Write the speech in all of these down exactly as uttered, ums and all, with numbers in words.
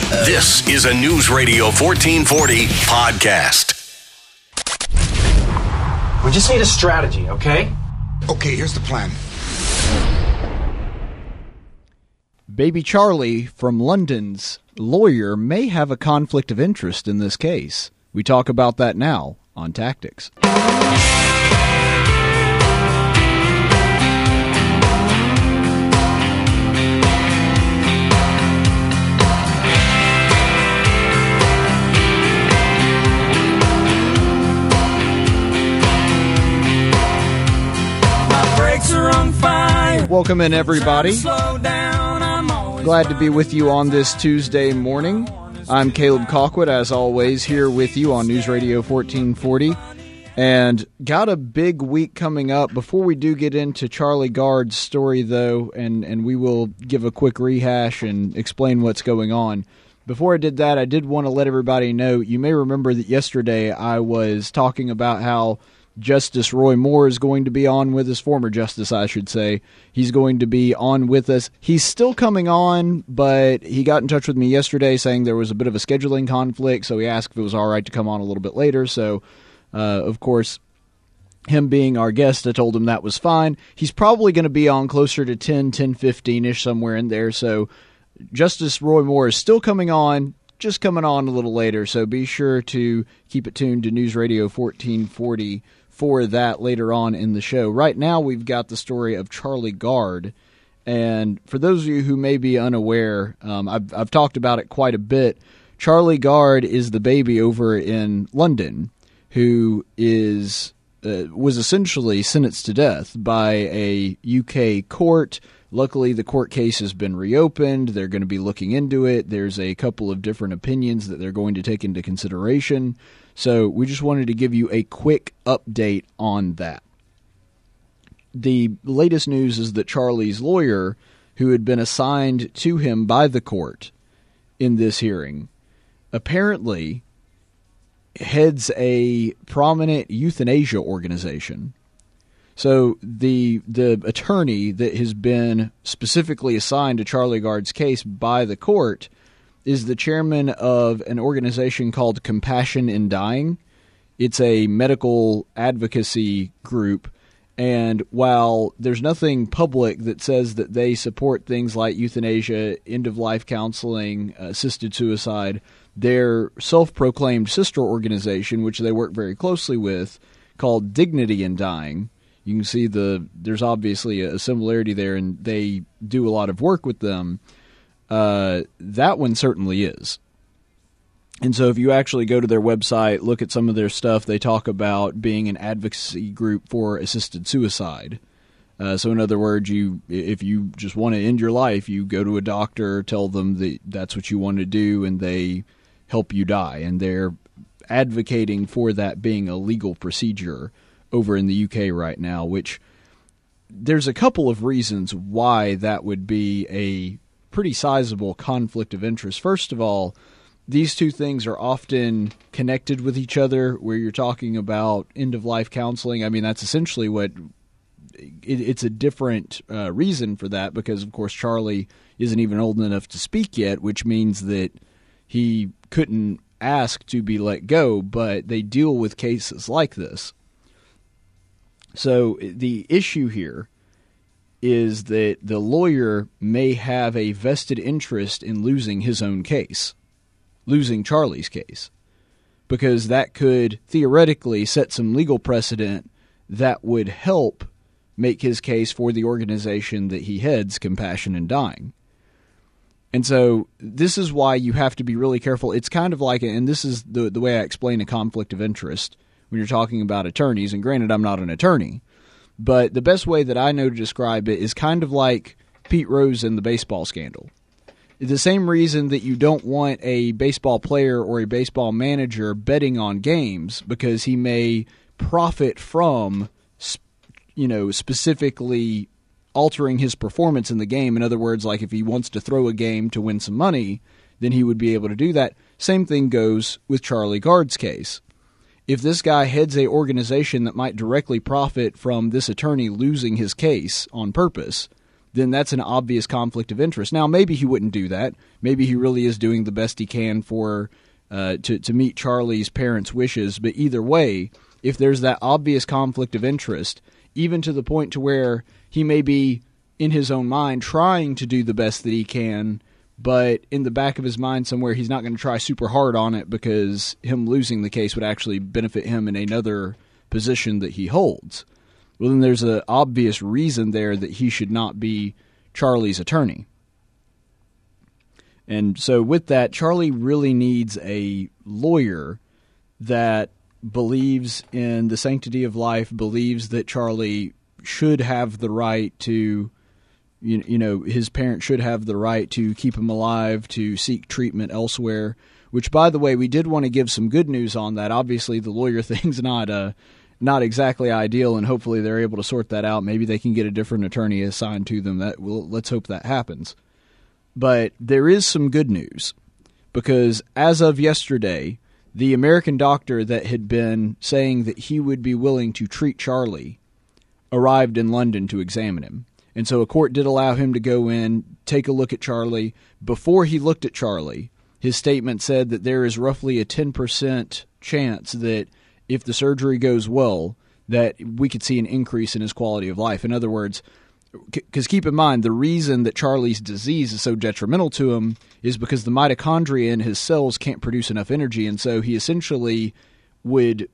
This is a News Radio fourteen forty podcast. We just need a strategy, okay? Okay, here's the plan. Baby Charlie from London's lawyer may have a conflict of interest in this case. We talk about that now on Tactics. Welcome in, everybody. Glad to be with you on this Tuesday morning. I'm Caleb Colquitt, as always, here with you on News Radio fourteen forty. And got a big week coming up. Before we do get into Charlie Gard's story, though, and, and we will give a quick rehash and explain what's going on. Before I did that, I did want to let everybody know, you may remember that yesterday I was talking about how Justice Roy Moore is going to be on with us, former justice, I should say. He's going to be on with us. He's still coming on, but he got in touch with me yesterday saying there was a bit of a scheduling conflict, so he asked if it was all right to come on a little bit later. So, uh, of course, him being our guest, I told him that was fine. He's probably going to be on closer to ten, ten fifteen-ish, somewhere in there. So, Justice Roy Moore is still coming on, just coming on a little later. So, be sure to keep it tuned to News Radio fourteen forty for that later on in the show. Right now, we've got the story of Charlie Gard, and for those of you who may be unaware, um, I've, I've talked about it quite a bit. Charlie Gard is the baby over in London who is uh, was essentially sentenced to death by a U K court. Luckily, the court case has been reopened. They're going to be looking into it. There's a couple of different opinions that they're going to take into consideration. So we just wanted to give you a quick update on that. The latest news is that Charlie's lawyer, who had been assigned to him by the court in this hearing, apparently heads a prominent euthanasia organization. So the the attorney that has been specifically assigned to Charlie Gard's case by the court is the chairman of an organization called Compassion in Dying. It's a medical advocacy group, and while there's nothing public that says that they support things like euthanasia, end-of-life counseling, assisted suicide, their self-proclaimed sister organization, which they work very closely with, called Dignity in Dying. You can see the there's obviously a similarity there, and they do a lot of work with them. Uh, that one certainly is. And so if you actually go to their website, look at some of their stuff, they talk about being an advocacy group for assisted suicide. Uh, so in other words, you if you just want to end your life, you go to a doctor, tell them that that's what you want to do, and they help you die. And they're advocating for that being a legal procedure over in the U K right now, which there's a couple of reasons why that would be a pretty sizable conflict of interest. First of all, these two things are often connected with each other, where you're talking about end-of-life counseling. I mean, that's essentially what it, it's a different uh, reason for that, because, of course, Charlie isn't even old enough to speak yet, which means that he couldn't ask to be let go, but they deal with cases like this. So the issue here is that the lawyer may have a vested interest in losing his own case, losing Charlie's case, because that could theoretically set some legal precedent that would help make his case for the organization that he heads, Compassion in Dying. And so this is why you have to be really careful. It's kind of like, and this is the the way I explain a conflict of interest when you're talking about attorneys, and granted, I'm not an attorney, but the best way that I know to describe it is kind of like Pete Rose and the baseball scandal. The same reason that you don't want a baseball player or a baseball manager betting on games, because he may profit from, you know, specifically altering his performance in the game. In other words, like if he wants to throw a game to win some money, then he would be able to do that. Same thing goes with Charlie Gard's case. If this guy heads a organization that might directly profit from this attorney losing his case on purpose, then that's an obvious conflict of interest. Now, maybe he wouldn't do that. Maybe he really is doing the best he can for uh, to, to meet Charlie's parents' wishes. But either way, if there's that obvious conflict of interest, even to the point to where he may be, in his own mind, trying to do the best that he can, but in the back of his mind somewhere he's not going to try super hard on it because him losing the case would actually benefit him in another position that he holds. Well, then there's an obvious reason there that he should not be Charlie's attorney. And so with that, Charlie really needs a lawyer that believes in the sanctity of life, believes that Charlie should have the right to, you, you know, his parents should have the right to keep him alive, to seek treatment elsewhere, which, by the way, we did want to give some good news on that. Obviously, the lawyer thing's not uh, not exactly ideal, and hopefully they're able to sort that out. Maybe they can get a different attorney assigned to them. That well, let's hope that happens. But there is some good news, because as of yesterday, the American doctor that had been saying that he would be willing to treat Charlie arrived in London to examine him. And so a court did allow him to go in, take a look at Charlie. Before he looked at Charlie, his statement said that there is roughly a ten percent chance that if the surgery goes well, that we could see an increase in his quality of life. In other words, because keep in mind, the reason that Charlie's disease is so detrimental to him is because the mitochondria in his cells can't produce enough energy, and so he essentially would,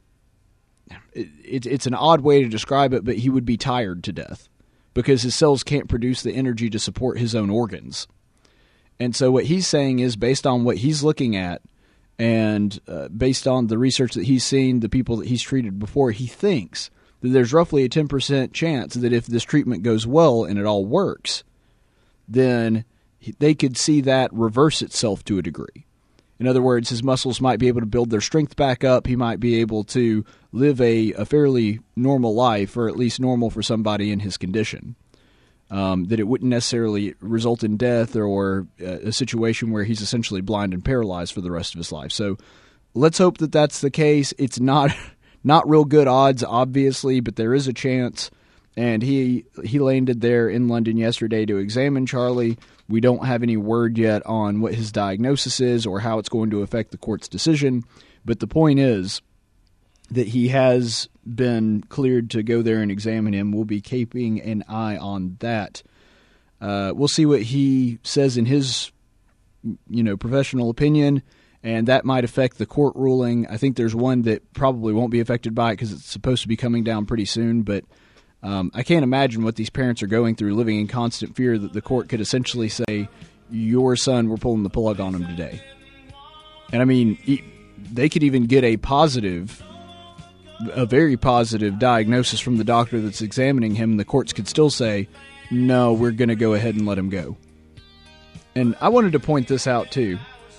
it, it's an odd way to describe it, but he would be tired to death because his cells can't produce the energy to support his own organs. And so what he's saying is, based on what he's looking at and uh, based on the research that he's seen, the people that he's treated before, he thinks that there's roughly a ten percent chance that if this treatment goes well and it all works, then they could see that reverse itself to a degree. In other words, his muscles might be able to build their strength back up. He might be able to live a, a fairly normal life, or at least normal for somebody in his condition. Um, that it wouldn't necessarily result in death or a situation where he's essentially blind and paralyzed for the rest of his life. So let's hope that that's the case. It's not not real good odds, obviously, but there is a chance. And he he landed there in London yesterday to examine Charlie. We don't have any word yet on what his diagnosis is or how it's going to affect the court's decision. But the point is that he has been cleared to go there and examine him. We'll be keeping an eye on that. Uh, we'll see what he says in his, you know, professional opinion, and that might affect the court ruling. I think there's one that probably won't be affected by it because it's supposed to be coming down pretty soon, but um, I can't imagine what these parents are going through, living in constant fear that the court could essentially say, your son, we're pulling the plug on him today. And I mean, they could even get a positive a very positive diagnosis from the doctor that's examining him, the courts could still say, no, we're going to go ahead and let him go. And I wanted to point this out, too.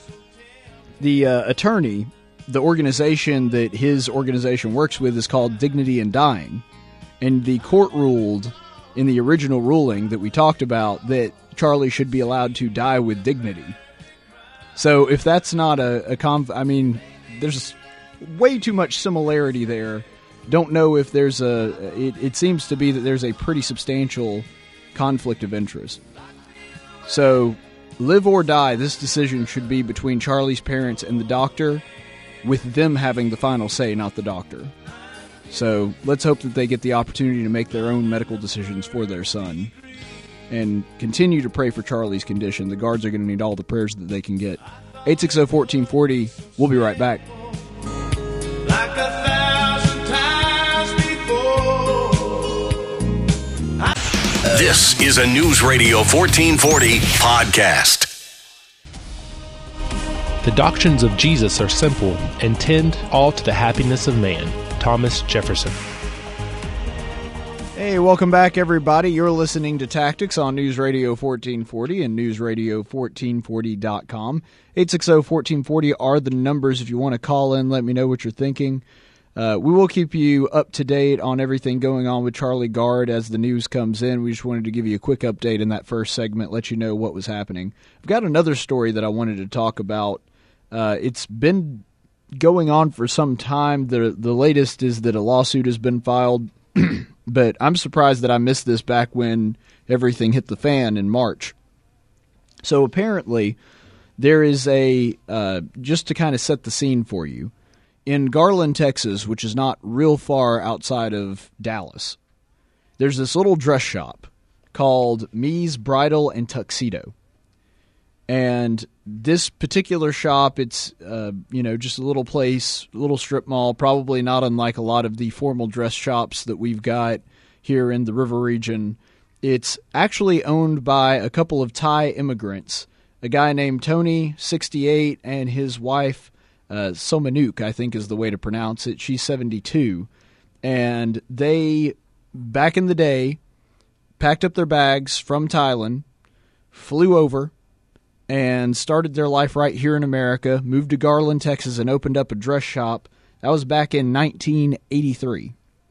The uh, attorney, the organization that his organization works with is called Dignity in Dying. And the court ruled in the original ruling that we talked about that Charlie should be allowed to die with dignity. So if that's not a, a conf- I mean, there's way too much similarity there. Don't know if there's a... It, it seems to be that there's a pretty substantial conflict of interest. So, live or die, this decision should be between Charlie's parents and the doctor, with them having the final say, not the doctor. So, let's hope that they get the opportunity to make their own medical decisions for their son. And continue to pray for Charlie's condition. The guards are going to need all the prayers that they can get. eight six zero, one four four zero. We'll be right back. Like a thousand times before. This is a News Radio fourteen forty podcast. The doctrines of Jesus are simple and tend all to the happiness of man. Thomas Jefferson. Hey, welcome back, everybody. You're listening to Tactics on News Radio fourteen forty and news radio fourteen forty dot com. eight six zero, one four four zero are the numbers if you want to call in. Let me know what you're thinking. Uh, we will keep you up to date on everything going on with Charlie Gard as the news comes in. We just wanted to give you a quick update in that first segment, let you know what was happening. I've got another story that I wanted to talk about. Uh, it's been going on for some time. The, the latest is that a lawsuit has been filed but I'm surprised that I missed this back when everything hit the fan in March. So apparently there is a, uh, just to kind of set the scene for you, in Garland, Texas, which is not real far outside of Dallas, there's this little dress shop called Me's Bridal and Tuxedo. And this particular shop, it's, uh, you know, just a little place, a little strip mall, probably not unlike a lot of the formal dress shops that we've got here in the river region. It's actually owned by a couple of Thai immigrants, a guy named Tony, sixty-eight, and his wife, uh, Somanuk, I think is the way to pronounce it. She's seventy-two. And they, back in the day, packed up their bags from Thailand, flew over, and started their life right here in America, moved to Garland, Texas, and opened up a dress shop. That was back in nineteen eighty-three.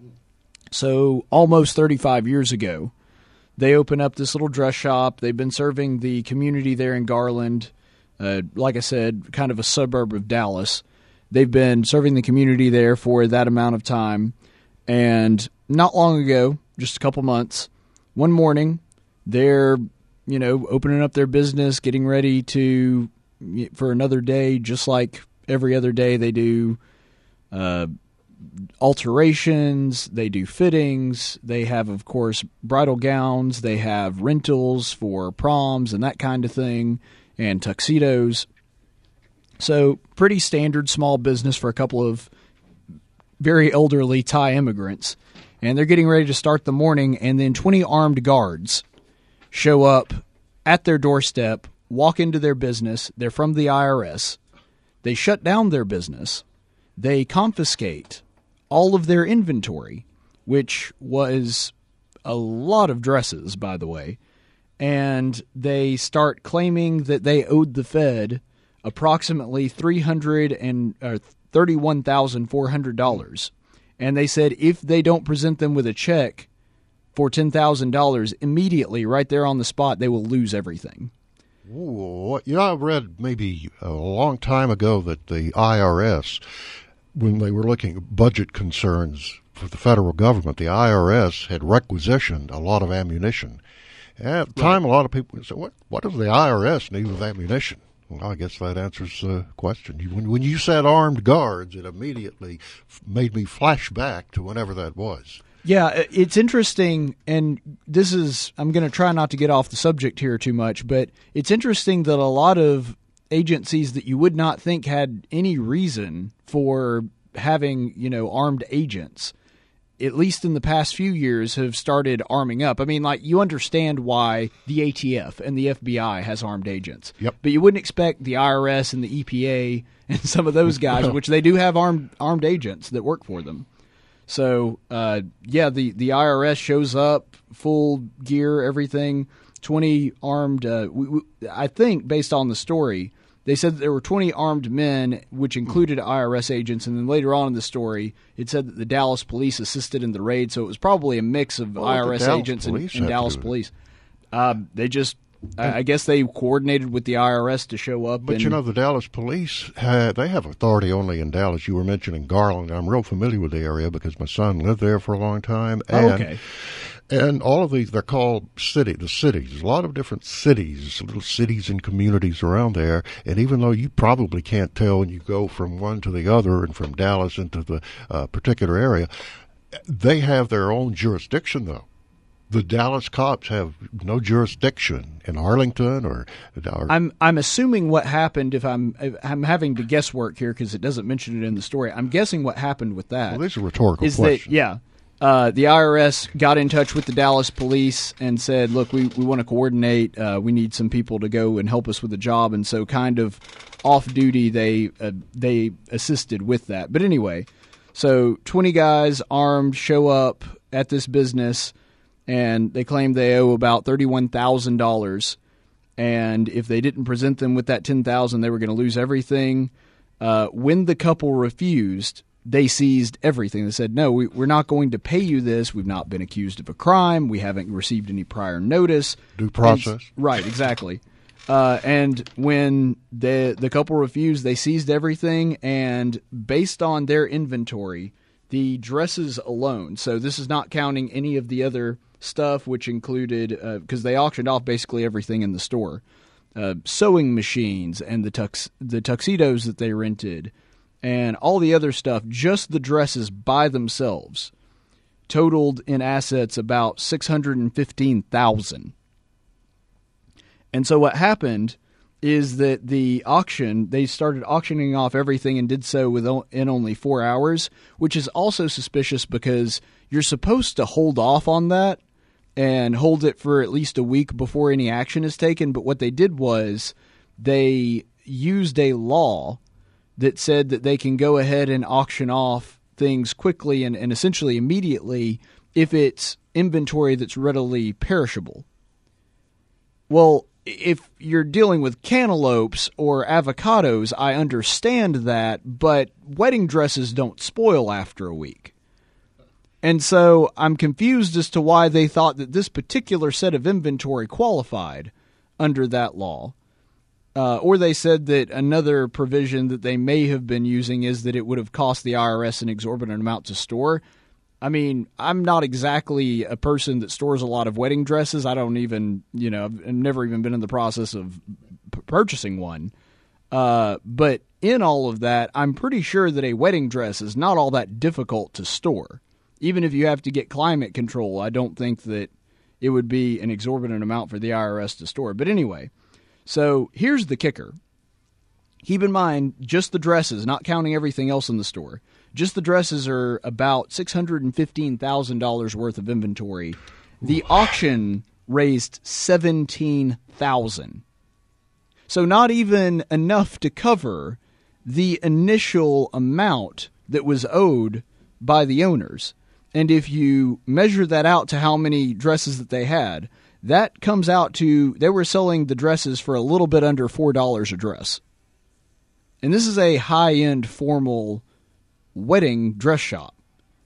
So almost thirty-five years ago, they opened up this little dress shop. They've been serving the community there in Garland, uh, like I said, kind of a suburb of Dallas. They've been serving the community there for that amount of time. And not long ago, just a couple months, one morning, they're you know, opening up their business, getting ready to for another day, just like every other day they do uh, alterations, they do fittings, they have, of course, bridal gowns, they have rentals for proms and that kind of thing, and tuxedos. So pretty standard small business for a couple of very elderly Thai immigrants. And they're getting ready to start the morning, and then twenty armed guards show up at their doorstep, walk into their business. They're from the I R S. They shut down their business. They confiscate all of their inventory, which was a lot of dresses, by the way. And they start claiming that they owed the Fed approximately three hundred thirty-one thousand four hundred dollars. And they said if they don't present them with a check for ten thousand dollars, immediately, right there on the spot, they will lose everything. Ooh, you know, I read maybe a long time ago that the I R S, when they were looking at budget concerns for the federal government, the I R S had requisitioned a lot of ammunition. And at the time, right. A lot of people said, what, what does the I R S need with ammunition? Well, I guess that answers the question. When, when you said armed guards, it immediately made me flash back to whenever that was. Yeah, it's interesting, and this is, I'm going to try not to get off the subject here too much, but it's interesting that a lot of agencies that you would not think had any reason for having, you know, armed agents, at least in the past few years, have started arming up. I mean, like, you understand why the A T F and the F B I has armed agents. Yep. But you wouldn't expect the I R S and the E P A and some of those guys, which they do have armed armed agents that work for them. So, uh, yeah, the, the I R S shows up, full gear, everything, twenty armed. Uh, we, we, I think, based on the story, they said that there were twenty armed men, which included I R S agents, and then later on in the story, it said that the Dallas police assisted in the raid, so it was probably a mix of well, I R S agents and, and Dallas police. Uh, they just... I guess they coordinated with the I R S to show up. But, and, you know, the Dallas police, have, they have authority only in Dallas. You were mentioning Garland. I'm real familiar with the area because my son lived there for a long time. And, oh, okay. And all of these, they're called city, the cities. There's a lot of different cities, little cities and communities around there. And even though you probably can't tell when you go from one to the other and from Dallas into the uh, particular area, they have their own jurisdiction, though. The Dallas cops have no jurisdiction in Arlington or, or. I'm I'm assuming what happened. If I'm if I'm having to guesswork here because it doesn't mention it in the story. I'm guessing what happened with that. Well, these are rhetorical is questions. That, yeah, uh, the I R S got in touch with the Dallas police and said, "Look, we we want to coordinate. Uh, we need some people to go and help us with the job." And so, kind of off duty, they uh, they assisted with that. But anyway, so twenty guys armed show up at this business. And they claim they owe about thirty-one thousand dollars. And if they didn't present them with that ten thousand dollars, they were going to lose everything. Uh, when the couple refused, they seized everything. They said, no, we, we're not going to pay you this. We've not been accused of a crime. We haven't received any prior notice. Due process. And, right, exactly. Uh, and when the the couple refused, they seized everything. And based on their inventory, the dresses alone, so this is not counting any of the other stuff, which included, because uh, they auctioned off basically everything in the store, uh, sewing machines and the tux the tuxedos that they rented, and all the other stuff, just the dresses by themselves, totaled in assets about six hundred fifteen thousand dollars. And so what happened is that the auction, they started auctioning off everything and did so within only four hours, which is also suspicious because you're supposed to hold off on that and hold it for at least a week before any action is taken. But what they did was they used a law that said that they can go ahead and auction off things quickly and, and essentially immediately if it's inventory that's readily perishable. Well, if you're dealing with cantaloupes or avocados, I understand that, but wedding dresses don't spoil after a week. And so I'm confused as to why they thought that this particular set of inventory qualified under that law. Uh, or they said that another provision that they may have been using is that it would have cost the I R S an exorbitant amount to store. I mean, I'm not exactly a person that stores a lot of wedding dresses. I don't even, you know, I've never even been in the process of p- purchasing one. Uh, but in all of that, I'm pretty sure that a wedding dress is not all that difficult to store. Even if you have to get climate control, I don't think that it would be an exorbitant amount for the I R S to store. But anyway, so here's the kicker. Keep in mind, just the dresses, not counting everything else in the store. Just the dresses are about six hundred fifteen thousand dollars worth of inventory. The Ooh. Auction raised seventeen thousand dollars. So not even enough to cover the initial amount that was owed by the owners. And if you measure that out to how many dresses that they had, that comes out to, they were selling the dresses for a little bit under four dollars a dress. And this is a high-end formal wedding dress shop.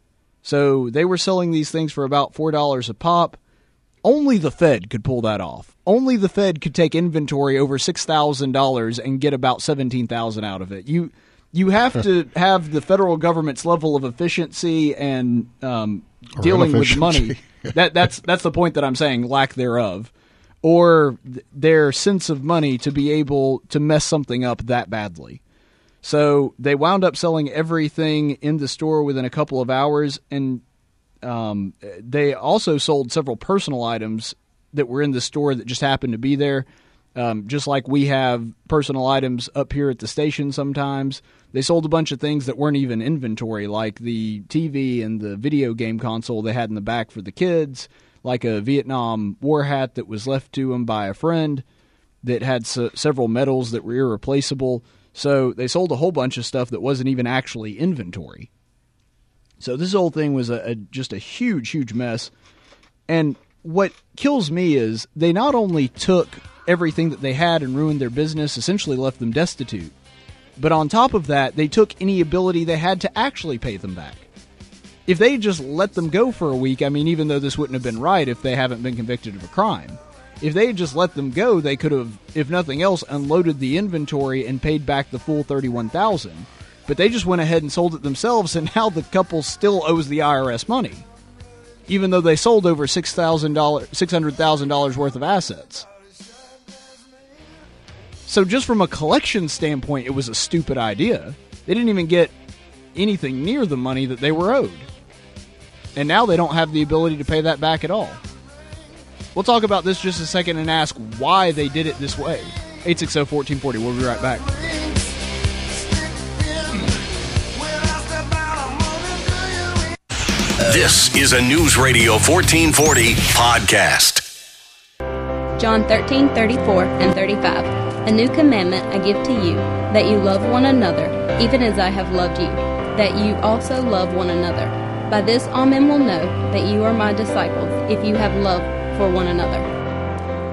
So they were selling these things for about four dollars a pop. Only the Fed could pull that off. Only the Fed could take inventory over six thousand dollars and get about seventeen thousand dollars out of it. You you have to have the federal government's level of efficiency and um, dealing with money. that that's that's the point that I'm saying, lack thereof. Or th- their sense of money to be able to mess something up that badly. So they wound up selling everything in the store within a couple of hours, and um, they also sold several personal items that were in the store that just happened to be there. Um, just like we have personal items up here at the station sometimes. They sold a bunch of things that weren't even inventory, like the T V and the video game console they had in the back for the kids, like a Vietnam War hat that was left to them by a friend that had se- several medals that were irreplaceable. So they sold a whole bunch of stuff that wasn't even actually inventory. So this whole thing was a, a just a huge, huge mess. And what kills me is they not only took everything that they had and ruined their business, essentially left them destitute, but on top of that, they took any ability they had to actually pay them back. If they had just let them go for a week, I mean, even though this wouldn't have been right if they haven't been convicted of a crime, if they had just let them go, they could have, if nothing else, unloaded the inventory and paid back the full thirty-one thousand dollars. But they just went ahead and sold it themselves, and now the couple still owes the I R S money, even though they sold over six thousand dollars, six hundred thousand dollars worth of assets. So just from a collection standpoint, it was a stupid idea. They didn't even get anything near the money that they were owed. And now they don't have the ability to pay that back at all. We'll talk about this just a second and ask why they did it this way. eight six zero, one four four zero. We'll be right back. This is a News Radio fourteen forty podcast. John thirteen, thirty-four and thirty-five. A new commandment I give to you, that you love one another, even as I have loved you, that you also love one another. By this all men will know that you are my disciples, if you have love for one another.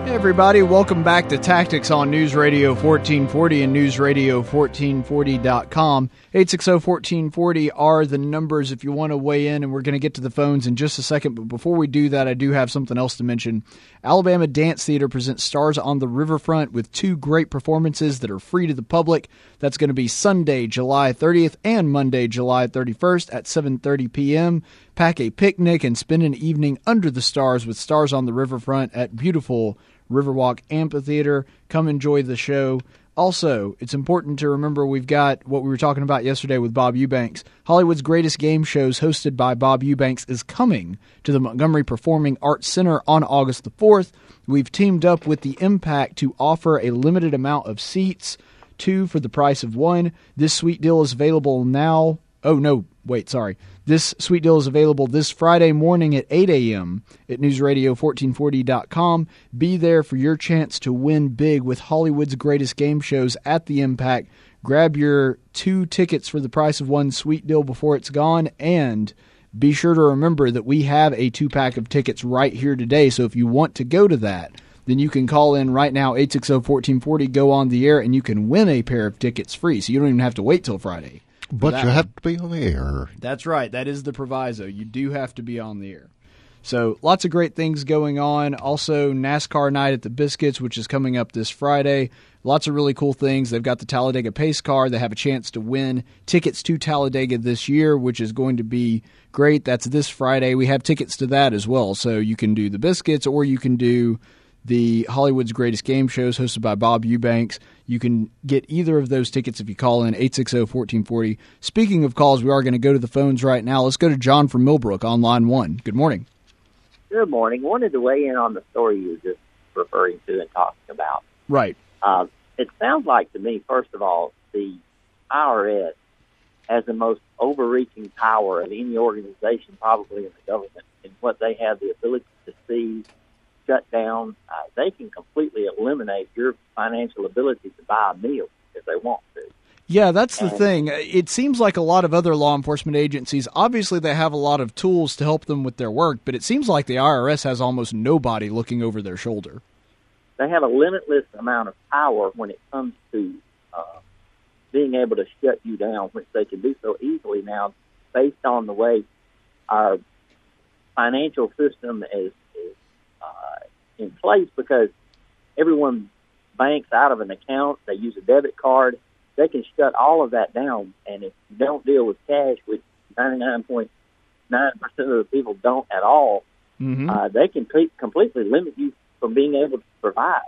Hey everybody, welcome back to Tactics on News Radio fourteen forty and news radio fourteen forty dot com. eight six zero, one four four zero are the numbers if you want to weigh in, and we're going to get to the phones in just a second. But before we do that, I do have something else to mention. Alabama Dance Theater presents Stars on the Riverfront with two great performances that are free to the public. That's going to be Sunday, July thirtieth and Monday, July thirty-first at seven thirty p.m. Pack a picnic and spend an evening under the stars with Stars on the Riverfront at beautiful Riverwalk Amphitheater. Come enjoy the show. Also, it's important to remember we've got what we were talking about yesterday with Bob Eubanks. Hollywood's Greatest Game Shows, hosted by Bob Eubanks, is coming to the Montgomery Performing Arts Center on August the fourth. We've teamed up with the Impact to offer a limited amount of seats, two for the price of one. This sweet deal is available now. Oh, no, wait, sorry. This sweet deal is available this Friday morning at eight a.m. at news radio fourteen forty dot com. Be there for your chance to win big with Hollywood's Greatest Game Shows at the Impact. Grab your two tickets for the price of one sweet deal before it's gone, and be sure to remember that we have a two-pack of tickets right here today, so if you want to go to that, then you can call in right now, eight six zero, one four four zero, go on the air, and you can win a pair of tickets free, so you don't even have to wait till Friday. But you have to be on the air. That's right. That is the proviso. You do have to be on the air. So lots of great things going on. Also, NASCAR Night at the Biscuits, which is coming up this Friday. Lots of really cool things. They've got the Talladega Pace Car. They have a chance to win tickets to Talladega this year, which is going to be great. That's this Friday. We have tickets to that as well. So you can do the Biscuits, or you can do the Hollywood's Greatest Game Shows hosted by Bob Eubanks. You can get either of those tickets if you call in eight six zero, one four four zero. Speaking of calls, we are going to go to the phones right now. Let's go to John from Millbrook on line one. Good morning. Good morning. Wanted to weigh in on the story you were just referring to and talking about. Right. Uh, it sounds like to me, first of all, the I R S has the most overreaching power of any organization probably in the government in what they have the ability to see, shut down. Uh, they can completely eliminate your financial ability to buy a meal if they want to. Yeah, that's the and, thing. It seems like a lot of other law enforcement agencies, obviously they have a lot of tools to help them with their work, but it seems like the I R S has almost nobody looking over their shoulder. They have a limitless amount of power when it comes to uh, being able to shut you down, which they can do so easily now based on the way our financial system is, is uh, in place, because everyone banks out of an account, they use a debit card. They can shut all of that down, and if you don't deal with cash, which ninety-nine point nine percent of the people don't at all, mm-hmm. uh, they can pe- completely limit you from being able to provide.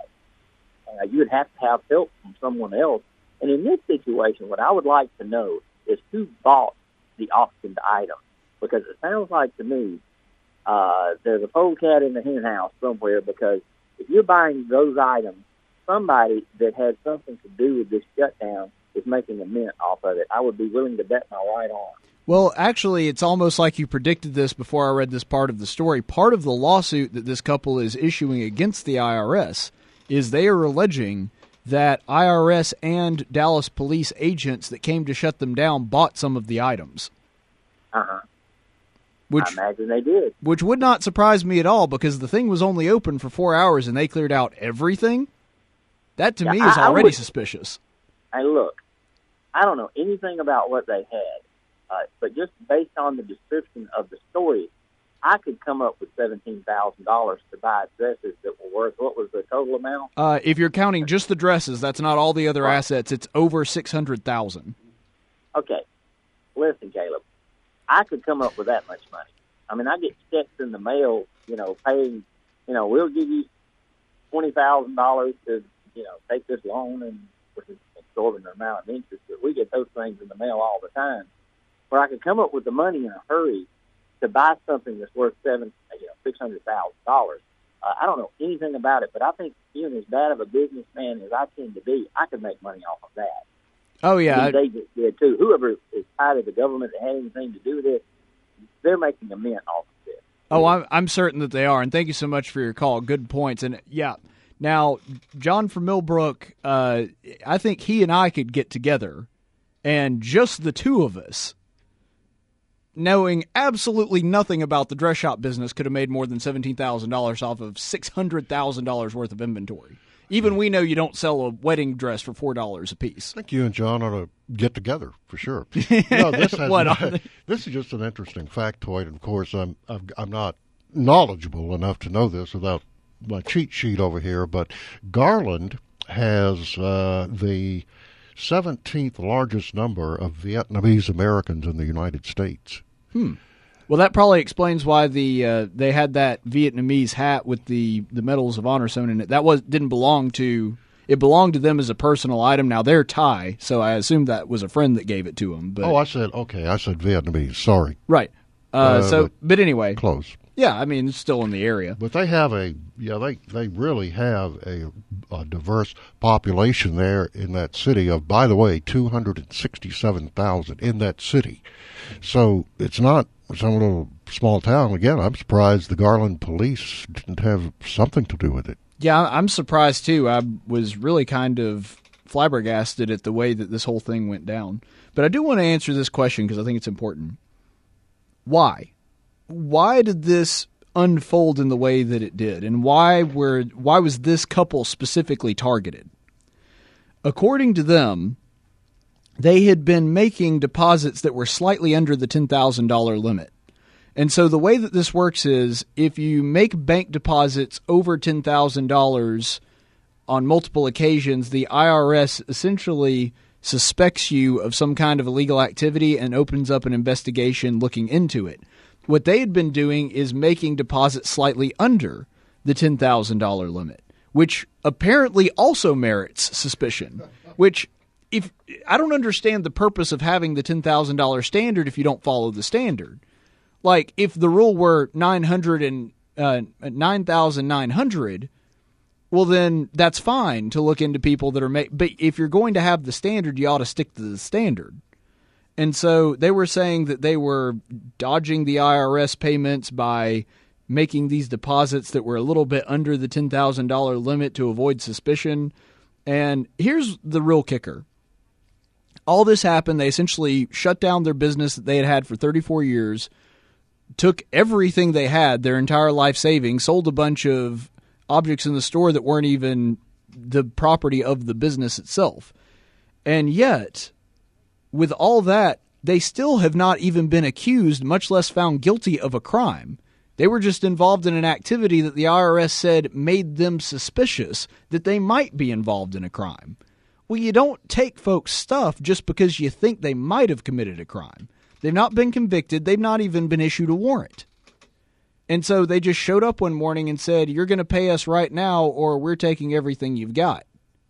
Uh, you would have to have help from someone else. And in this situation, what I would like to know is who bought the auctioned item, because it sounds like to me uh, there's a polecat in the hen house somewhere, because if you're buying those items, somebody that had something to do with this shutdown is making a mint off of it. I would be willing to bet my right arm. Well, actually, it's almost like you predicted this before I read this part of the story. Part of the lawsuit that this couple is issuing against the I R S is they are alleging that I R S and Dallas police agents that came to shut them down bought some of the items. Uh-huh. Which, I imagine they did. Which would not surprise me at all, because the thing was only open for four hours and they cleared out everything. That, to yeah, me, is I, already I would, suspicious. Hey, look, I don't know anything about what they had, uh, but just based on the description of the story, I could come up with seventeen thousand dollars to buy dresses that were worth, what was the total amount? Uh, if you're counting just the dresses, that's not all the other right. assets, it's over six hundred thousand dollars. Okay. Listen, Caleb, I could come up with that much money. I mean, I get checks in the mail, you know, paying, you know, we'll give you twenty thousand dollars to, you know, take this loan, and which is absorbing the amount of interest. But we get those things in the mail all the time. Where I could come up with the money in a hurry to buy something that's worth seven, you know, six hundred thousand dollars. Uh, I don't know anything about it, but I think even as bad of a businessman as I tend to be, I could make money off of that. Oh yeah, I mean, they just did too. Whoever is tied to the government that had anything to do with it, they're making a mint off of this. Oh, I'm I'm certain that they are, and thank you so much for your call. Good points, and yeah. Now, John from Millbrook, uh, I think he and I could get together, and just the two of us, knowing absolutely nothing about the dress shop business, could have made more than seventeen thousand dollars off of six hundred thousand dollars worth of inventory. Even we know you don't sell a wedding dress for four dollars a piece. I think you and John ought to get together for sure. No, this, has what, not, this is just an interesting factoid. And of course, I'm I'm not knowledgeable enough to know this without my cheat sheet over here. But Garland has uh, the seventeenth largest number of Vietnamese Americans in the United States. Hmm. Well, that probably explains why the uh, they had that Vietnamese hat with the, the medals of honor sewn in it. That was didn't belong to it belonged to them as a personal item. Now they're Thai, so I assume that was a friend that gave it to them. But, oh, I said okay. I said Vietnamese. Sorry. Right. Uh, uh, so, but, but anyway, close. Yeah, I mean it's still in the area. But they have a yeah they they really have a, a diverse population there in that city of, by the way, two hundred and sixty-seven thousand in that city. So it's not some little small town. Again, I'm surprised the Garland police didn't have something to do with it. Yeah, I'm surprised too. I was really kind of flabbergasted at the way that this whole thing went down. But I do want to answer this question because I think it's important. Why? Why did this unfold in the way that it did? And why were why was this couple specifically targeted? According to them, they had been making deposits that were slightly under the ten thousand dollars limit. And so the way that this works is if you make bank deposits over ten thousand dollars on multiple occasions, the I R S essentially suspects you of some kind of illegal activity and opens up an investigation looking into it. What they had been doing is making deposits slightly under the ten thousand dollars limit, which apparently also merits suspicion, which if I don't understand the purpose of having the ten thousand dollars standard if you don't follow the standard. Like if the rule were nine hundred and uh, nine thousand nine hundred, well then that's fine to look into people that are ma- but if you're going to have the standard, you ought to stick to the standard. And so they were saying that they were dodging the I R S payments by making these deposits that were a little bit under the ten thousand dollars limit to avoid suspicion. And here's the real kicker. All this happened. They essentially shut down their business that they had had for thirty-four years, took everything they had, their entire life savings, sold a bunch of objects in the store that weren't even the property of the business itself. And yet, with all that, they still have not even been accused, much less found guilty of a crime. They were just involved in an activity that the I R S said made them suspicious that they might be involved in a crime. Well, you don't take folks' stuff just because you think they might have committed a crime. They've not been convicted. They've not even been issued a warrant. And so they just showed up one morning and said, you're going to pay us right now or we're taking everything you've got.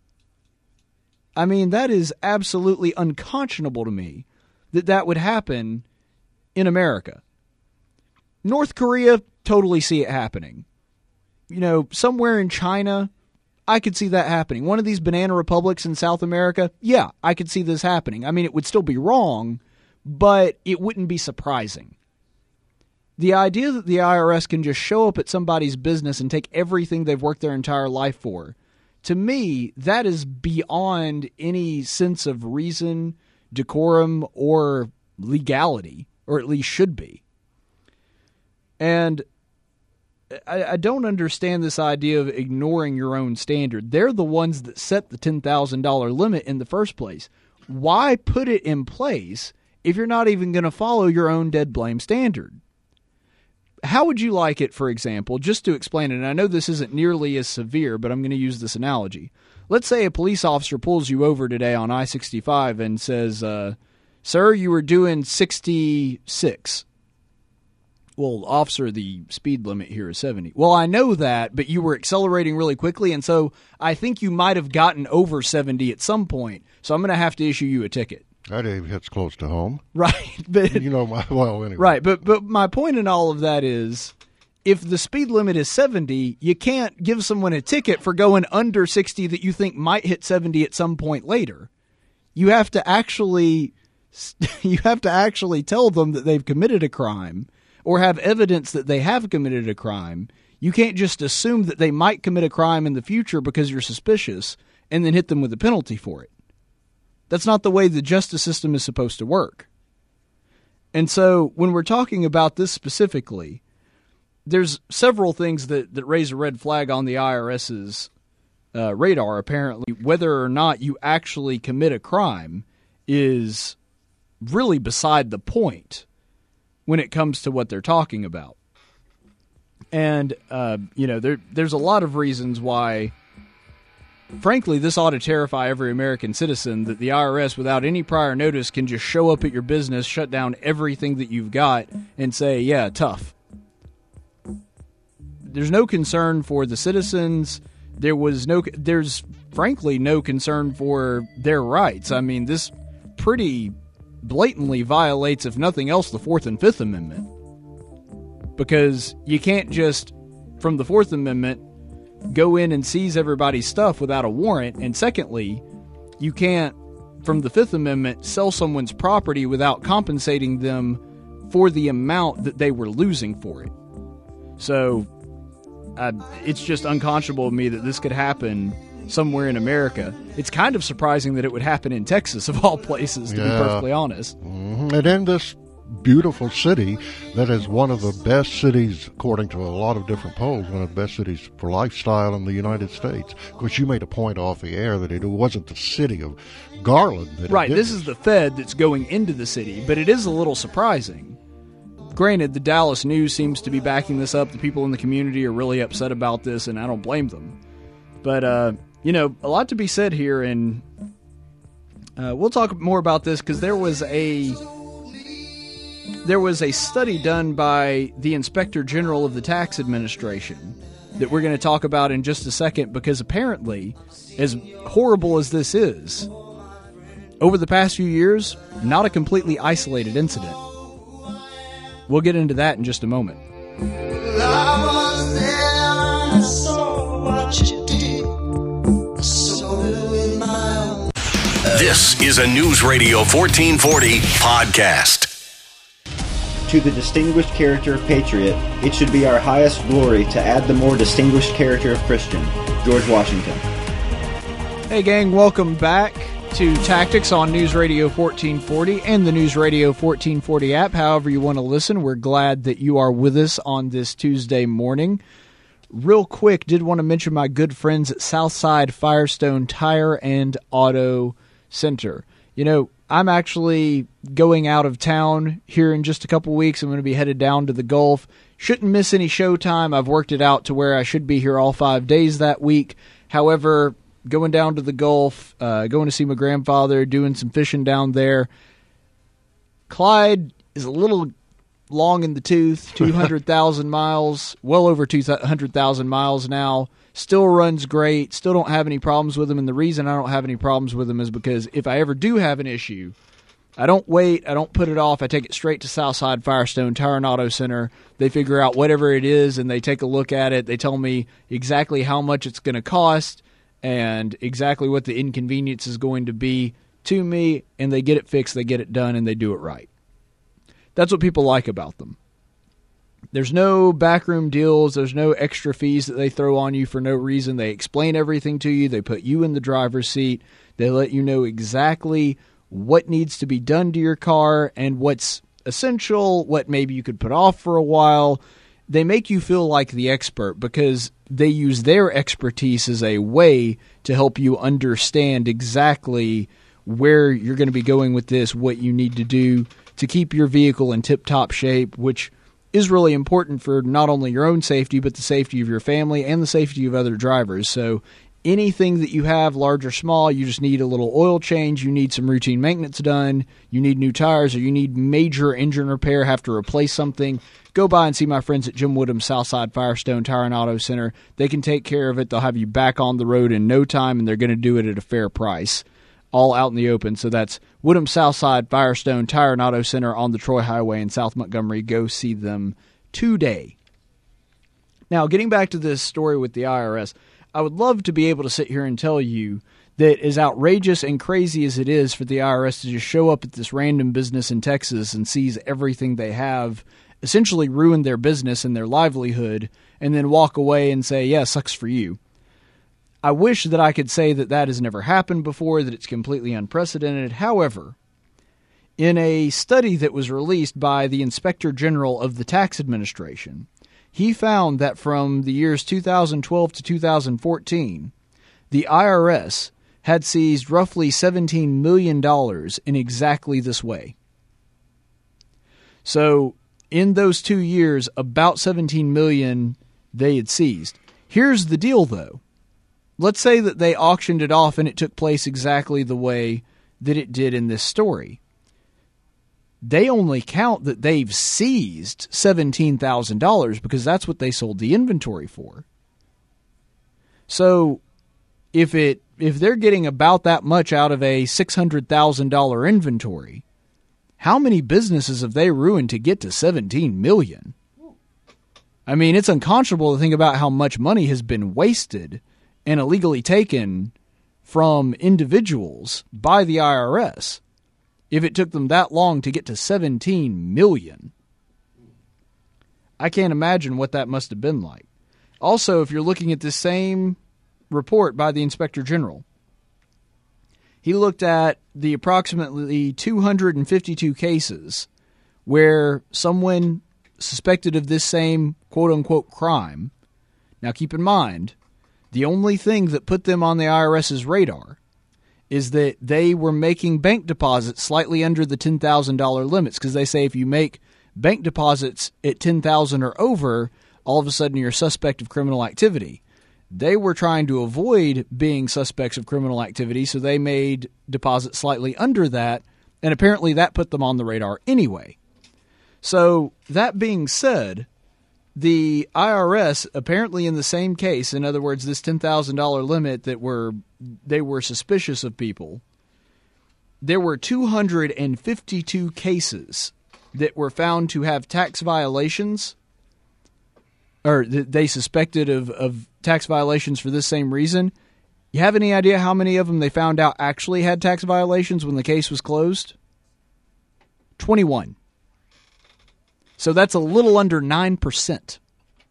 I mean, that is absolutely unconscionable to me that that would happen in America. North Korea, totally see it happening. You know, somewhere in China, I could see that happening. One of these banana republics in South America, yeah, I could see this happening. I mean, it would still be wrong, but it wouldn't be surprising. The idea that the I R S can just show up at somebody's business and take everything they've worked their entire life for, to me, that is beyond any sense of reason, decorum, or legality, or at least should be. And I, I don't understand this idea of ignoring your own standard. They're the ones that set the ten thousand dollars limit in the first place. Why put it in place if you're not even going to follow your own dead blame standard? How would you like it, for example, just to explain it, and I know this isn't nearly as severe, but I'm going to use this analogy. Let's say a police officer pulls you over today on I sixty-five and says, uh, sir, you were doing sixty-six. Well, officer, the speed limit here is seventy. Well, I know that, but you were accelerating really quickly, and so I think you might have gotten over seventy at some point, so I'm going to have to issue you a ticket. That hits close to home. Right. But, you know, my, well, anyway. Right, but, but my point in all of that is, if the speed limit is seventy, you can't give someone a ticket for going under sixty that you think might hit seventy at some point later. You have to actually, you have to actually tell them that they've committed a crime, or have evidence that they have committed a crime. You can't just assume that they might commit a crime in the future because you're suspicious and then hit them with a penalty for it. That's not the way the justice system is supposed to work. And so when we're talking about this specifically, there's several things that, that raise a red flag on the IRS's uh, radar, apparently. Whether or not you actually commit a crime is really beside the point when it comes to what they're talking about. And, uh, you know, there there's a lot of reasons why, frankly, this ought to terrify every American citizen, that the I R S, without any prior notice, can just show up at your business, shut down everything that you've got, and say, yeah, tough. There's no concern for the citizens. There was no, there's frankly no concern for their rights. I mean, this pretty blatantly violates, if nothing else, the Fourth and Fifth Amendment. Because you can't just, from the Fourth Amendment, go in and seize everybody's stuff without a warrant. And secondly, you can't, from the Fifth Amendment, sell someone's property without compensating them for the amount that they were losing for it. So uh, it's just unconscionable to me that this could happen somewhere in America. It's kind of surprising that it would happen in Texas, of all places, to yeah. be perfectly honest. Mm-hmm. And in this beautiful city that is one of the best cities, according to a lot of different polls, one of the best cities for lifestyle in the United States. Of course, you made a point off the air that it wasn't the city of Garland. That right, this is the Fed that's going into the city, but it is a little surprising. Granted, the Dallas News seems to be backing this up. The people in the community are really upset about this, and I don't blame them. But, uh, you know, a lot to be said here, and uh, we'll talk more about this because there was a... There was a study done by the Inspector General of the Tax Administration that we're going to talk about in just a second, because apparently, as horrible as this is, over the past few years, not a completely isolated incident. We'll get into that in just a moment. This is a News Radio fourteen forty podcast. To the distinguished character of patriot, it should be our highest glory to add the more distinguished character of Christian. George Washington. Hey gang, welcome back to Tactics on News Radio fourteen forty and the News Radio fourteen forty app. However you want to listen, we're glad that you are with us on this Tuesday morning. Real quick, did want to mention my good friends at Southside Firestone Tire and Auto Center. You know, I'm actually going out of town here in just a couple weeks. I'm going to be headed down to the Gulf. Shouldn't miss any showtime. I've worked it out to where I should be here all five days that week. However, going down to the Gulf, uh, going to see my grandfather, doing some fishing down there. Clyde is a little long in the tooth, two hundred thousand miles, well over two hundred thousand miles now. Still runs great, still don't have any problems with him, and the reason I don't have any problems with him is because if I ever do have an issue, I don't wait, I don't put it off, I take it straight to Southside Firestone Tire and Auto Center. They figure out whatever it is, and they take a look at it. They tell me exactly how much it's going to cost and exactly what the inconvenience is going to be to me, and they get it fixed, they get it done, and they do it right. That's what people like about them. There's no backroom deals. There's no extra fees that they throw on you for no reason. They explain everything to you. They put you in the driver's seat. They let you know exactly what needs to be done to your car and what's essential, what maybe you could put off for a while. They make you feel like the expert because they use their expertise as a way to help you understand exactly where you're going to be going with this, what you need to do to keep your vehicle in tip-top shape, which is really important for not only your own safety, but the safety of your family and the safety of other drivers. So anything that you have, large or small, you just need a little oil change, you need some routine maintenance done, you need new tires, or you need major engine repair, have to replace something, go by and see my friends at Jim Woodham's Southside Firestone Tire and Auto Center. They can take care of it. They'll have you back on the road in no time, and they're going to do it at a fair price, all out in the open. So that's Woodham Southside Firestone Tire and Auto Center on the Troy Highway in South Montgomery. Go see them today. Now, getting back to this story with the I R S, I would love to be able to sit here and tell you that as outrageous and crazy as it is for the I R S to just show up at this random business in Texas and seize everything they have, essentially ruin their business and their livelihood, and then walk away and say, yeah, sucks for you. I wish that I could say that that has never happened before, that it's completely unprecedented. However, in a study that was released by the Inspector General of the Tax Administration, he found that from the years two thousand twelve to two thousand fourteen, the I R S had seized roughly seventeen million dollars in exactly this way. So, in those two years, about seventeen million dollars they had seized. Here's the deal, though. Let's say that they auctioned it off and it took place exactly the way that it did in this story. They only count that they've seized seventeen thousand dollars because that's what they sold the inventory for. So, if it if they're getting about that much out of a six hundred thousand dollars inventory, how many businesses have they ruined to get to seventeen million dollars? I mean, it's unconscionable to think about how much money has been wasted and illegally taken from individuals by the I R S if it took them that long to get to seventeen million dollars. I can't imagine what that must have been like. Also, if you're looking at the same report by the Inspector General, he looked at the approximately two hundred fifty-two cases where someone suspected of this same quote-unquote crime. Now keep in mind, the only thing that put them on the IRS's radar is that they were making bank deposits slightly under the ten thousand dollars limits, because they say if you make bank deposits at ten thousand dollars or over, all of a sudden you're a suspect of criminal activity. They were trying to avoid being suspects of criminal activity, so they made deposits slightly under that, and apparently that put them on the radar anyway. So, that being said, the I R S, apparently in the same case, in other words, this ten thousand dollars limit that were they were suspicious of people, there were two hundred fifty-two cases that were found to have tax violations, or that they suspected of, of tax violations for this same reason. You have any idea how many of them they found out actually had tax violations when the case was closed? twenty-one. So that's a little under nine percent.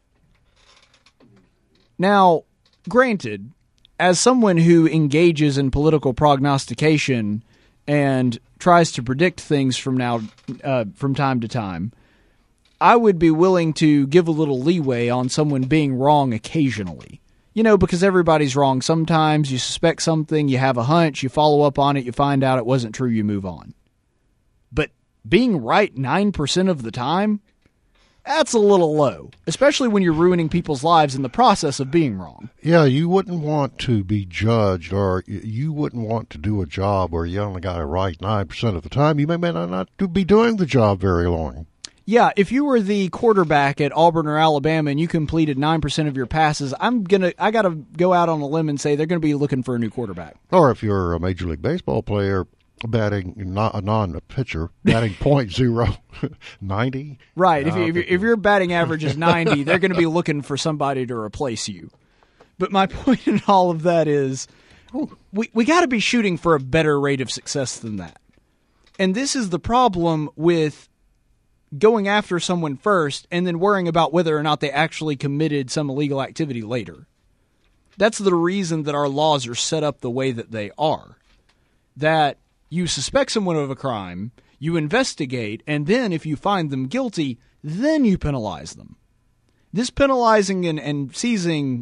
Now, granted, as someone who engages in political prognostication and tries to predict things from now, uh, from time to time, I would be willing to give a little leeway on someone being wrong occasionally. You know, because everybody's wrong. Sometimes you suspect something, you have a hunch, you follow up on it, you find out it wasn't true, you move on. But being right nine percent of the time, that's a little low, especially when you're ruining people's lives in the process of being wrong. Yeah, you wouldn't want to be judged, or you wouldn't want to do a job where you only got it right nine percent of the time. You may not be doing the job very long. Yeah, if you were the quarterback at Auburn or Alabama and you completed nine percent of your passes, I'm gonna, I got to go out on a limb and say they're going to be looking for a new quarterback. Or if you're a Major League Baseball player, batting not a non-pitcher, batting point zero ninety. Right. If, you, if, if your batting average is ninety, they're going to be looking for somebody to replace you. But my point in all of that is, we we got to be shooting for a better rate of success than that. And this is the problem with going after someone first and then worrying about whether or not they actually committed some illegal activity later. That's the reason that our laws are set up the way that they are. That you suspect someone of a crime, you investigate, and then if you find them guilty, then you penalize them. This penalizing and, and seizing